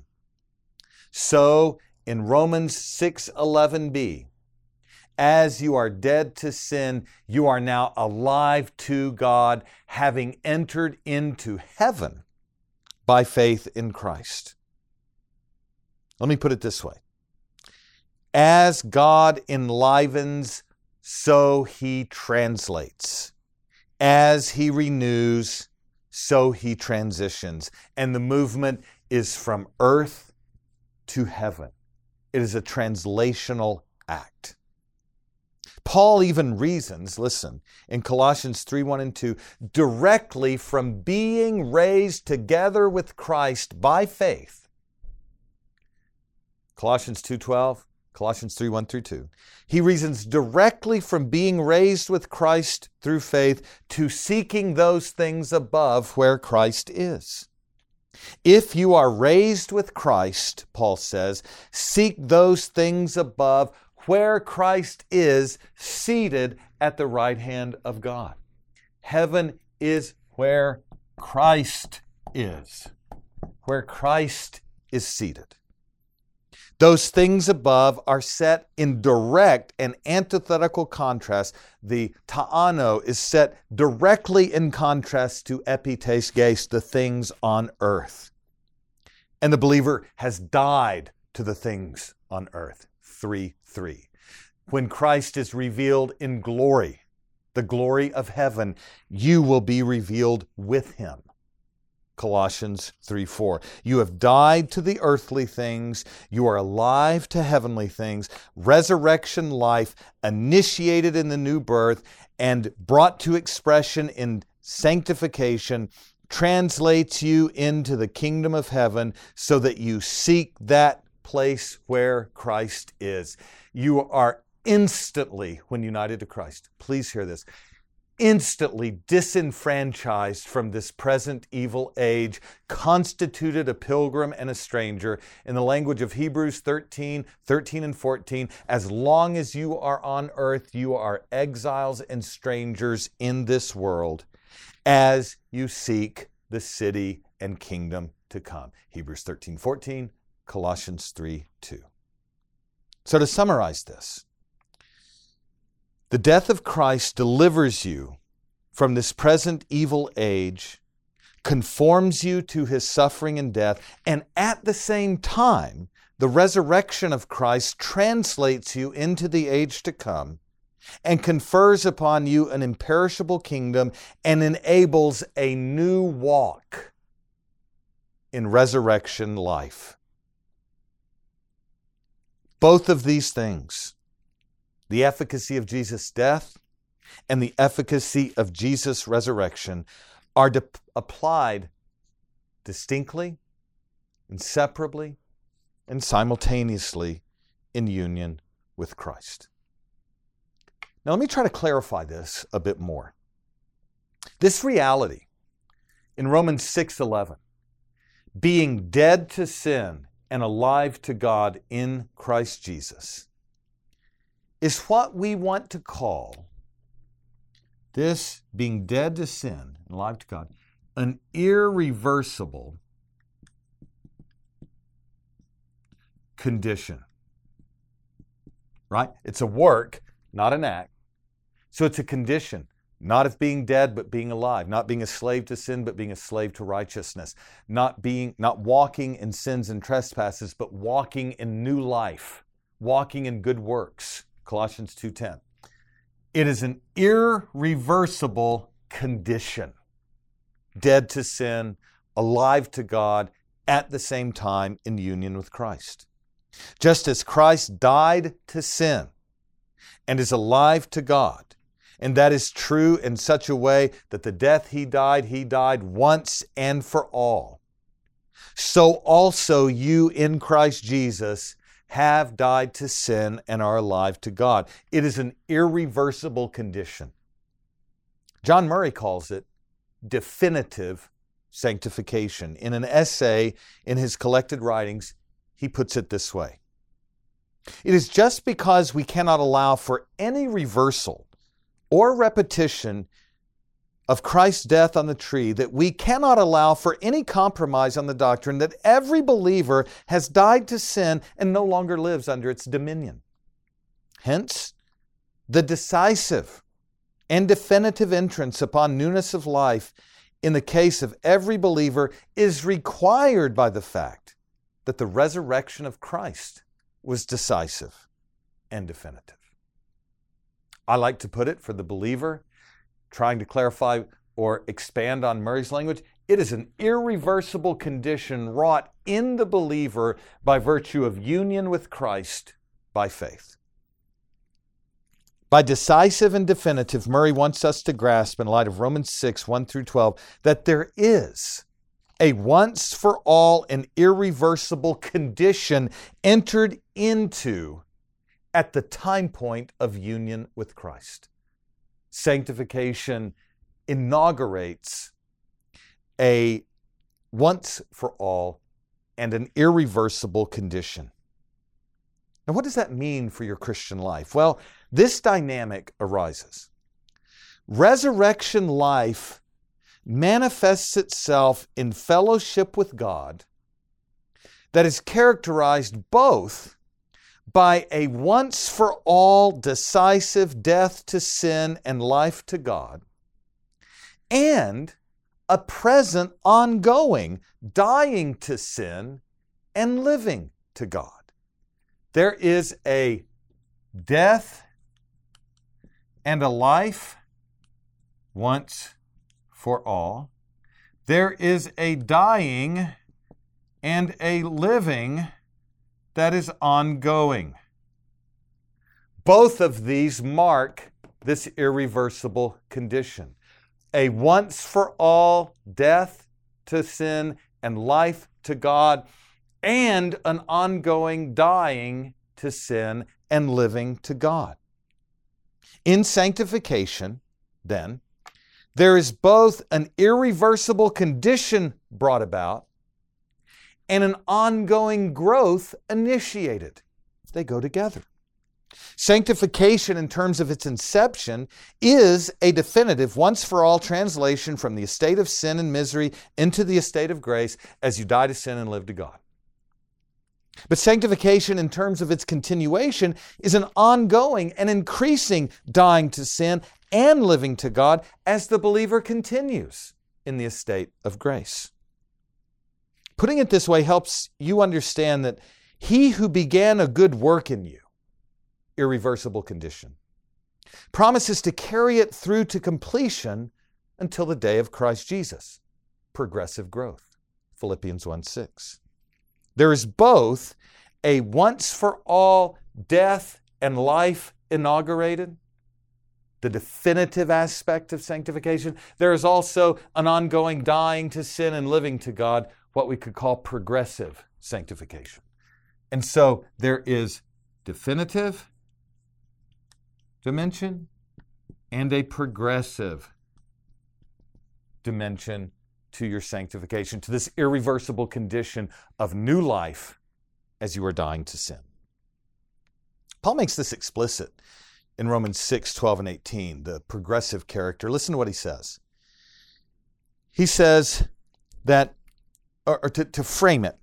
so in Romans 6:11b, as you are dead to sin, you are now alive to God, having entered into heaven by faith in Christ. Let me put it this way. As God enlivens, so he translates. As he renews, so he transitions. And the movement is from earth to heaven. It is a translational act. Paul even reasons, listen, in Colossians 3:1 and 2, directly from being raised together with Christ by faith. Colossians 2:12, Colossians 3:1 through 2. He reasons directly from being raised with Christ through faith to seeking those things above where Christ is. If you are raised with Christ, Paul says, seek those things above where Christ is seated at the right hand of God. Heaven is where Christ is. Where Christ is seated. Those things above are set in direct and antithetical contrast. The ta'ano is set directly in contrast to epites geis, the things on earth. And the believer has died to the things on earth. 3:3. When Christ is revealed in glory, the glory of heaven, you will be revealed with him. Colossians 3:4. You have died to the earthly things. You are alive to heavenly things. Resurrection life initiated in the new birth and brought to expression in sanctification translates you into the kingdom of heaven so that you seek that place where Christ is. You are instantly, when united to Christ, please hear this, instantly disenfranchised from this present evil age, constituted a pilgrim and a stranger. In the language of Hebrews 13 and 14, as long as you are on earth, you are exiles and strangers in this world as you seek the city and kingdom to come. Hebrews 13:14, Colossians 3:2. So to summarize this, the death of Christ delivers you from this present evil age, conforms you to his suffering and death, and at the same time, the resurrection of Christ translates you into the age to come and confers upon you an imperishable kingdom and enables a new walk in resurrection life. Both of these things, the efficacy of Jesus' death and the efficacy of Jesus' resurrection, are applied distinctly, inseparably, and simultaneously in union with Christ. Now let me try to clarify this a bit more. This reality in Romans 6:11, being dead to sin and alive to God in Christ Jesus, is what we want to call, this being dead to sin and alive to God, an irreversible condition. Right? It's a work, not an act. So it's a condition, not of being dead, but being alive, not being a slave to sin, but being a slave to righteousness, not walking in sins and trespasses, but walking in new life, walking in good works. Colossians 2:10. It is an irreversible condition. Dead to sin, alive to God, at the same time in union with Christ. Just as Christ died to sin and is alive to God, and that is true in such a way that the death he died once and for all, so also you in Christ Jesus have died to sin and are alive to God. It is an irreversible condition. John Murray calls it definitive sanctification. In an essay in his collected writings, he puts it this way: it is just because we cannot allow for any reversal or repetition of Christ's death on the tree that we cannot allow for any compromise on the doctrine that every believer has died to sin and no longer lives under its dominion. Hence, the decisive and definitive entrance upon newness of life in the case of every believer is required by the fact that the resurrection of Christ was decisive and definitive. I like to put it for the believer, trying to clarify or expand on Murray's language, it is an irreversible condition wrought in the believer by virtue of union with Christ by faith. By decisive and definitive, Murray wants us to grasp, in light of Romans 6, 1 through 12, that there is a once for all and irreversible condition entered into at the time point of union with Christ. Sanctification inaugurates a once for all and an irreversible condition. Now, what does that mean for your Christian life? Well, this dynamic arises. Resurrection life manifests itself in fellowship with God that is characterized both by a once-for-all decisive death to sin and life to God, and a present ongoing dying to sin and living to God. There is a death and a life once for all. There is a dying and a living that is ongoing. Both of these mark this irreversible condition. A once for all death to sin and life to God, and an ongoing dying to sin and living to God. In sanctification, then, there is both an irreversible condition brought about and an ongoing growth initiated. They go together. Sanctification, in terms of its inception, is a definitive, once-for-all translation from the estate of sin and misery into the estate of grace as you die to sin and live to God. But sanctification, in terms of its continuation, is an ongoing and increasing dying to sin and living to God as the believer continues in the estate of grace. Putting it this way helps you understand that he who began a good work in you, irreversible condition, Promises to carry it through to completion until the day of Christ Jesus. Progressive growth. Philippians 1:6. There is both a once-for-all death and life inaugurated, the definitive aspect of sanctification. There is also an ongoing dying to sin and living to God, what we could call progressive sanctification. And so there is definitive dimension and a progressive dimension to your sanctification, to this irreversible condition of new life as you are dying to sin. Paul makes this explicit in Romans 6:12 and 18, the progressive character. Listen to what he says. He says that, or to frame it,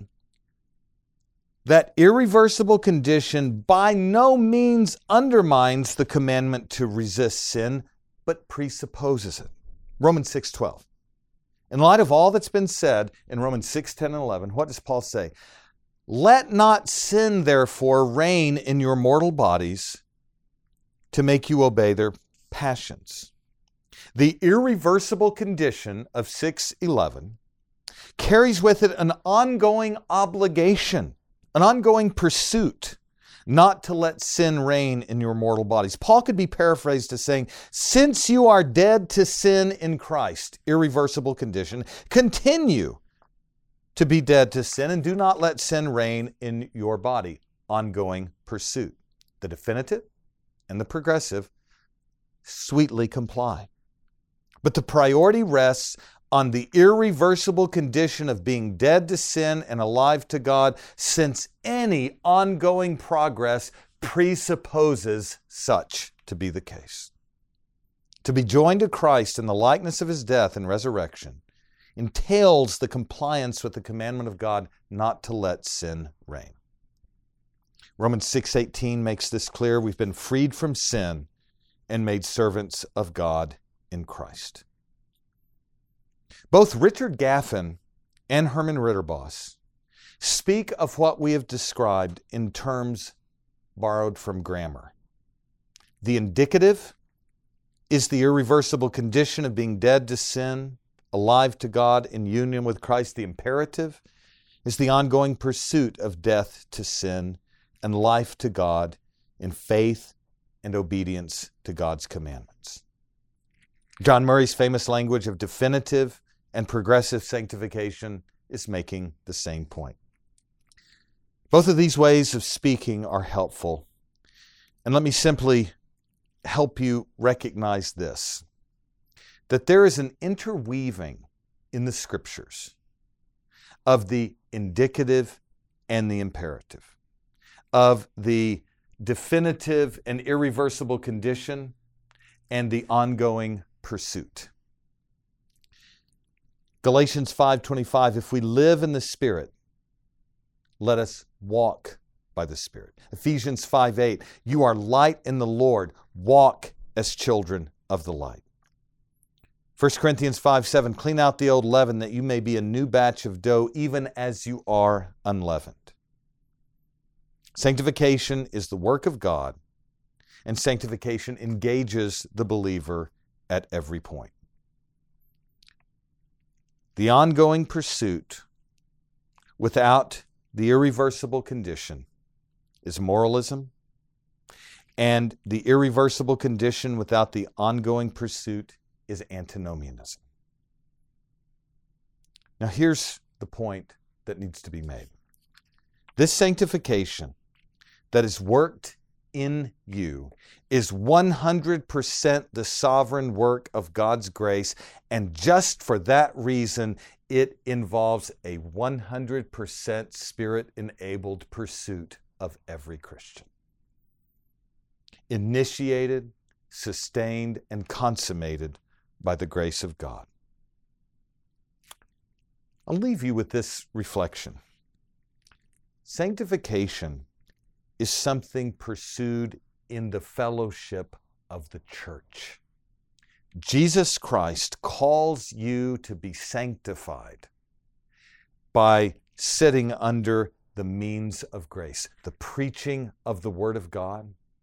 that irreversible condition by no means undermines the commandment to resist sin, but presupposes it. Romans 6:12. In light of all that's been said in Romans 6:10 and 11, what does Paul say? Let not sin, therefore, reign in your mortal bodies to make you obey their passions. The irreversible condition of 6:11 carries with it an ongoing obligation, an ongoing pursuit, not to let sin reign in your mortal bodies. Paul could be paraphrased as saying, since you are dead to sin in Christ, irreversible condition, continue to be dead to sin and do not let sin reign in your body. Ongoing pursuit. The definitive and the progressive sweetly comply. But the priority rests on the irreversible condition of being dead to sin and alive to God, since any ongoing progress presupposes such to be the case. To be joined to Christ in the likeness of His death and resurrection entails the compliance with the commandment of God not to let sin reign. Romans 6:18 makes this clear. We've been freed from sin and made servants of God in Christ. Both Richard Gaffin and Herman Ritterboss speak of what we have described in terms borrowed from grammar. The indicative is the irreversible condition of being dead to sin, alive to God in union with Christ. The imperative is the ongoing pursuit of death to sin and life to God in faith and obedience to God's commandments. John Murray's famous language of definitive and progressive sanctification is making the same point. Both of these ways of speaking are helpful. And let me simply help you recognize this, that there is an interweaving in the Scriptures of the indicative and the imperative, of the definitive and irreversible condition and the ongoing pursuit. Galatians 5:25, if we live in the Spirit, let us walk by the Spirit. Ephesians 5:8, you are light in the Lord, walk as children of the light. 1 Corinthians 5:7, clean out the old leaven that you may be a new batch of dough, even as you are unleavened. Sanctification is the work of God, and sanctification engages the believer at every point. The ongoing pursuit without the irreversible condition is moralism, and the irreversible condition without the ongoing pursuit is antinomianism. Now here's the point that needs to be made. This sanctification that is worked in you is 100% the sovereign work of God's grace, and just for that reason, it involves a 100% Spirit-enabled pursuit of every Christian. Initiated, sustained, and consummated by the grace of God. I'll leave you with this reflection. Sanctification is something pursued in the fellowship of the church. Jesus Christ calls you to be sanctified by sitting under the means of grace, the preaching of the Word of God,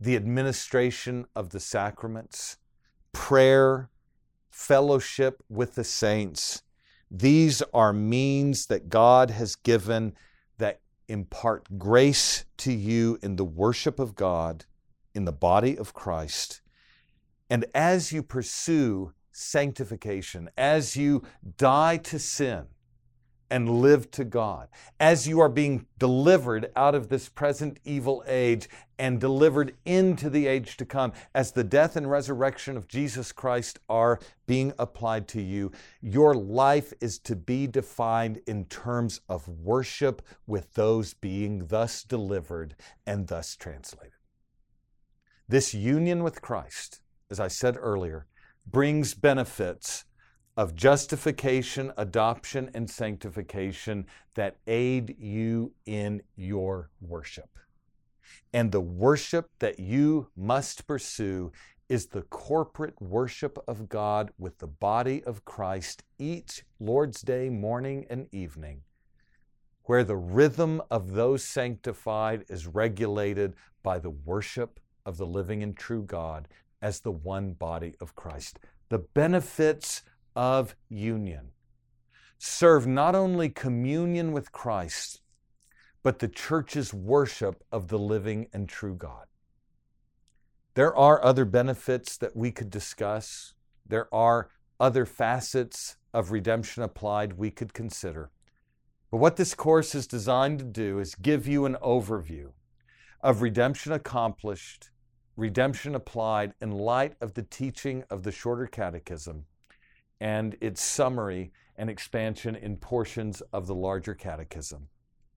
the administration of the sacraments, prayer, fellowship with the saints. These are means that God has given that impart grace to you in the worship of God, in the body of Christ. And as you pursue sanctification, as you die to sin and live to God, as you are being delivered out of this present evil age and delivered into the age to come, as the death and resurrection of Jesus Christ are being applied to you, your life is to be defined in terms of worship with those being thus delivered and thus translated. This union with Christ, as I said earlier, brings benefits of justification, adoption, and sanctification that aid you in your worship. And the worship that you must pursue is the corporate worship of God with the body of Christ each Lord's Day, morning and evening, where the rhythm of those sanctified is regulated by the worship of the living and true God as the one body of Christ. The benefits of union serve not only communion with Christ, but the church's worship of the living and true God. There are other benefits that we could discuss. There are other facets of redemption applied we could consider. But what this course is designed to do is give you an overview of redemption accomplished, redemption applied in light of the teaching of the Shorter Catechism and its summary and expansion in portions of the larger catechism.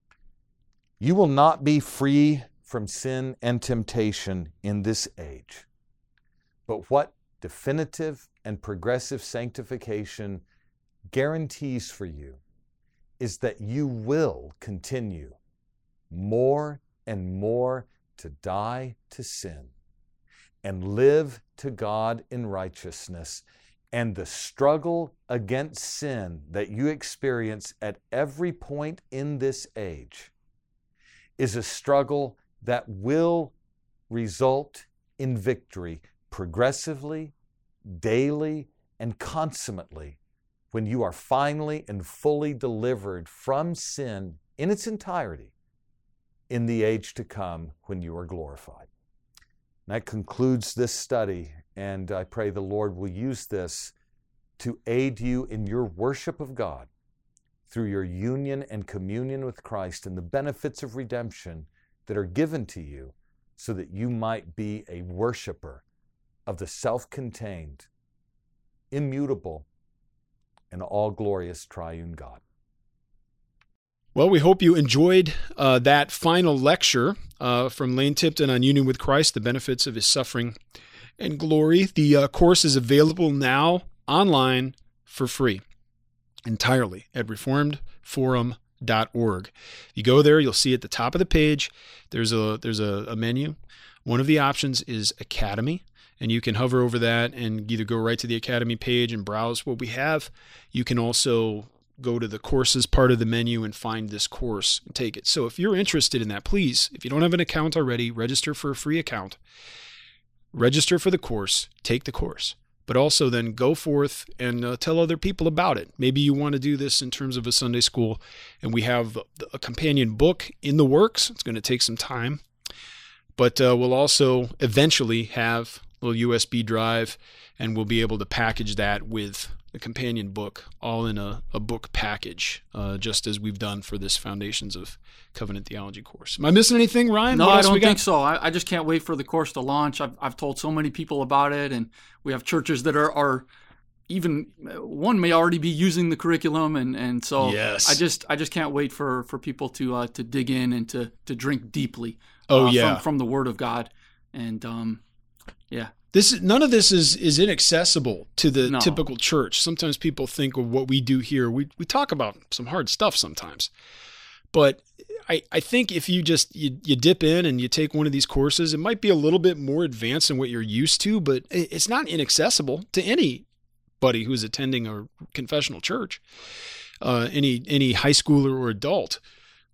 You will not be free from sin and temptation in this age. But what definitive and progressive sanctification guarantees for you is that you will continue more and more to die to sin and live to God in righteousness. And the struggle against sin that you experience at every point in this age is a struggle that will result in victory progressively, daily, and consummately when you are finally and fully delivered from sin in its entirety in the age to come when you are glorified. And that concludes this study, and I pray the Lord will use this to aid you in your worship of God through your union and communion with Christ and the benefits of redemption that are given to you so that you might be a worshiper of the self-contained, immutable, and all-glorious triune God. Well, we hope you enjoyed that final lecture from Lane Tipton on union with Christ, the benefits of his suffering and glory. The course is available now online for free, entirely at reformedforum.org. You go there, you'll see at the top of the page, there's a menu. One of the options is Academy, and you can hover over that and either go right to the Academy page and browse what we have. You can also go to the courses part of the menu and find this course and take it. So if you're interested in that, please, if you don't have an account already, register for a free account. Register for the course, take the course, but also then go forth and tell other people about it. Maybe you want to do this in terms of a Sunday school, and we have a companion book in the works. It's going to take some time, but we'll also eventually have a little USB drive, and we'll be able to package that with the companion book, all in a book package, just as we've done for this Foundations of Covenant Theology course. Am I missing anything, Ryan? No, I don't think so. I just can't wait for the course to launch. I've told so many people about it, and we have churches that are even one may already be using the curriculum, and so yes. I just can't wait for people to dig in and to drink deeply from the Word of God, and yeah. None of this is inaccessible to the typical church. Sometimes people think of what we do here. We talk about some hard stuff sometimes, but I think if you just you dip in and you take one of these courses, it might be a little bit more advanced than what you're used to, but it's not inaccessible to anybody who's attending a confessional church, any high schooler or adult.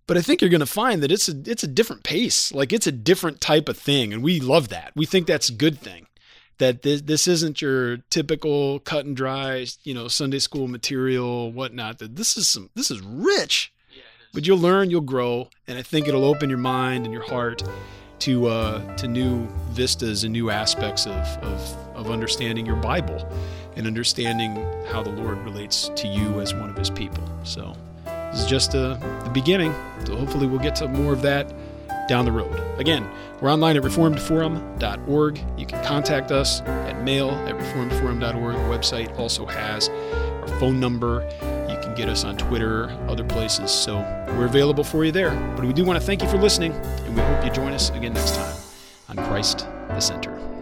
But I think you're going to find that it's a different pace. Like, it's a different type of thing. And we love that. We think that's a good thing. That this isn't your typical cut and dry, Sunday school material, whatnot. That this is rich. Yeah, but you'll learn, you'll grow, and I think it'll open your mind and your heart to new vistas and new aspects of understanding your Bible and understanding how the Lord relates to you as one of His people. So this is just the beginning. So hopefully we'll get to more of that down the road. Again, we're online at reformedforum.org. You can contact us at mail@reformedforum.org. The website also has our phone number. You can get us on Twitter, other places. So we're available for you there. But we do want to thank you for listening, and we hope you join us again next time on Christ the Center.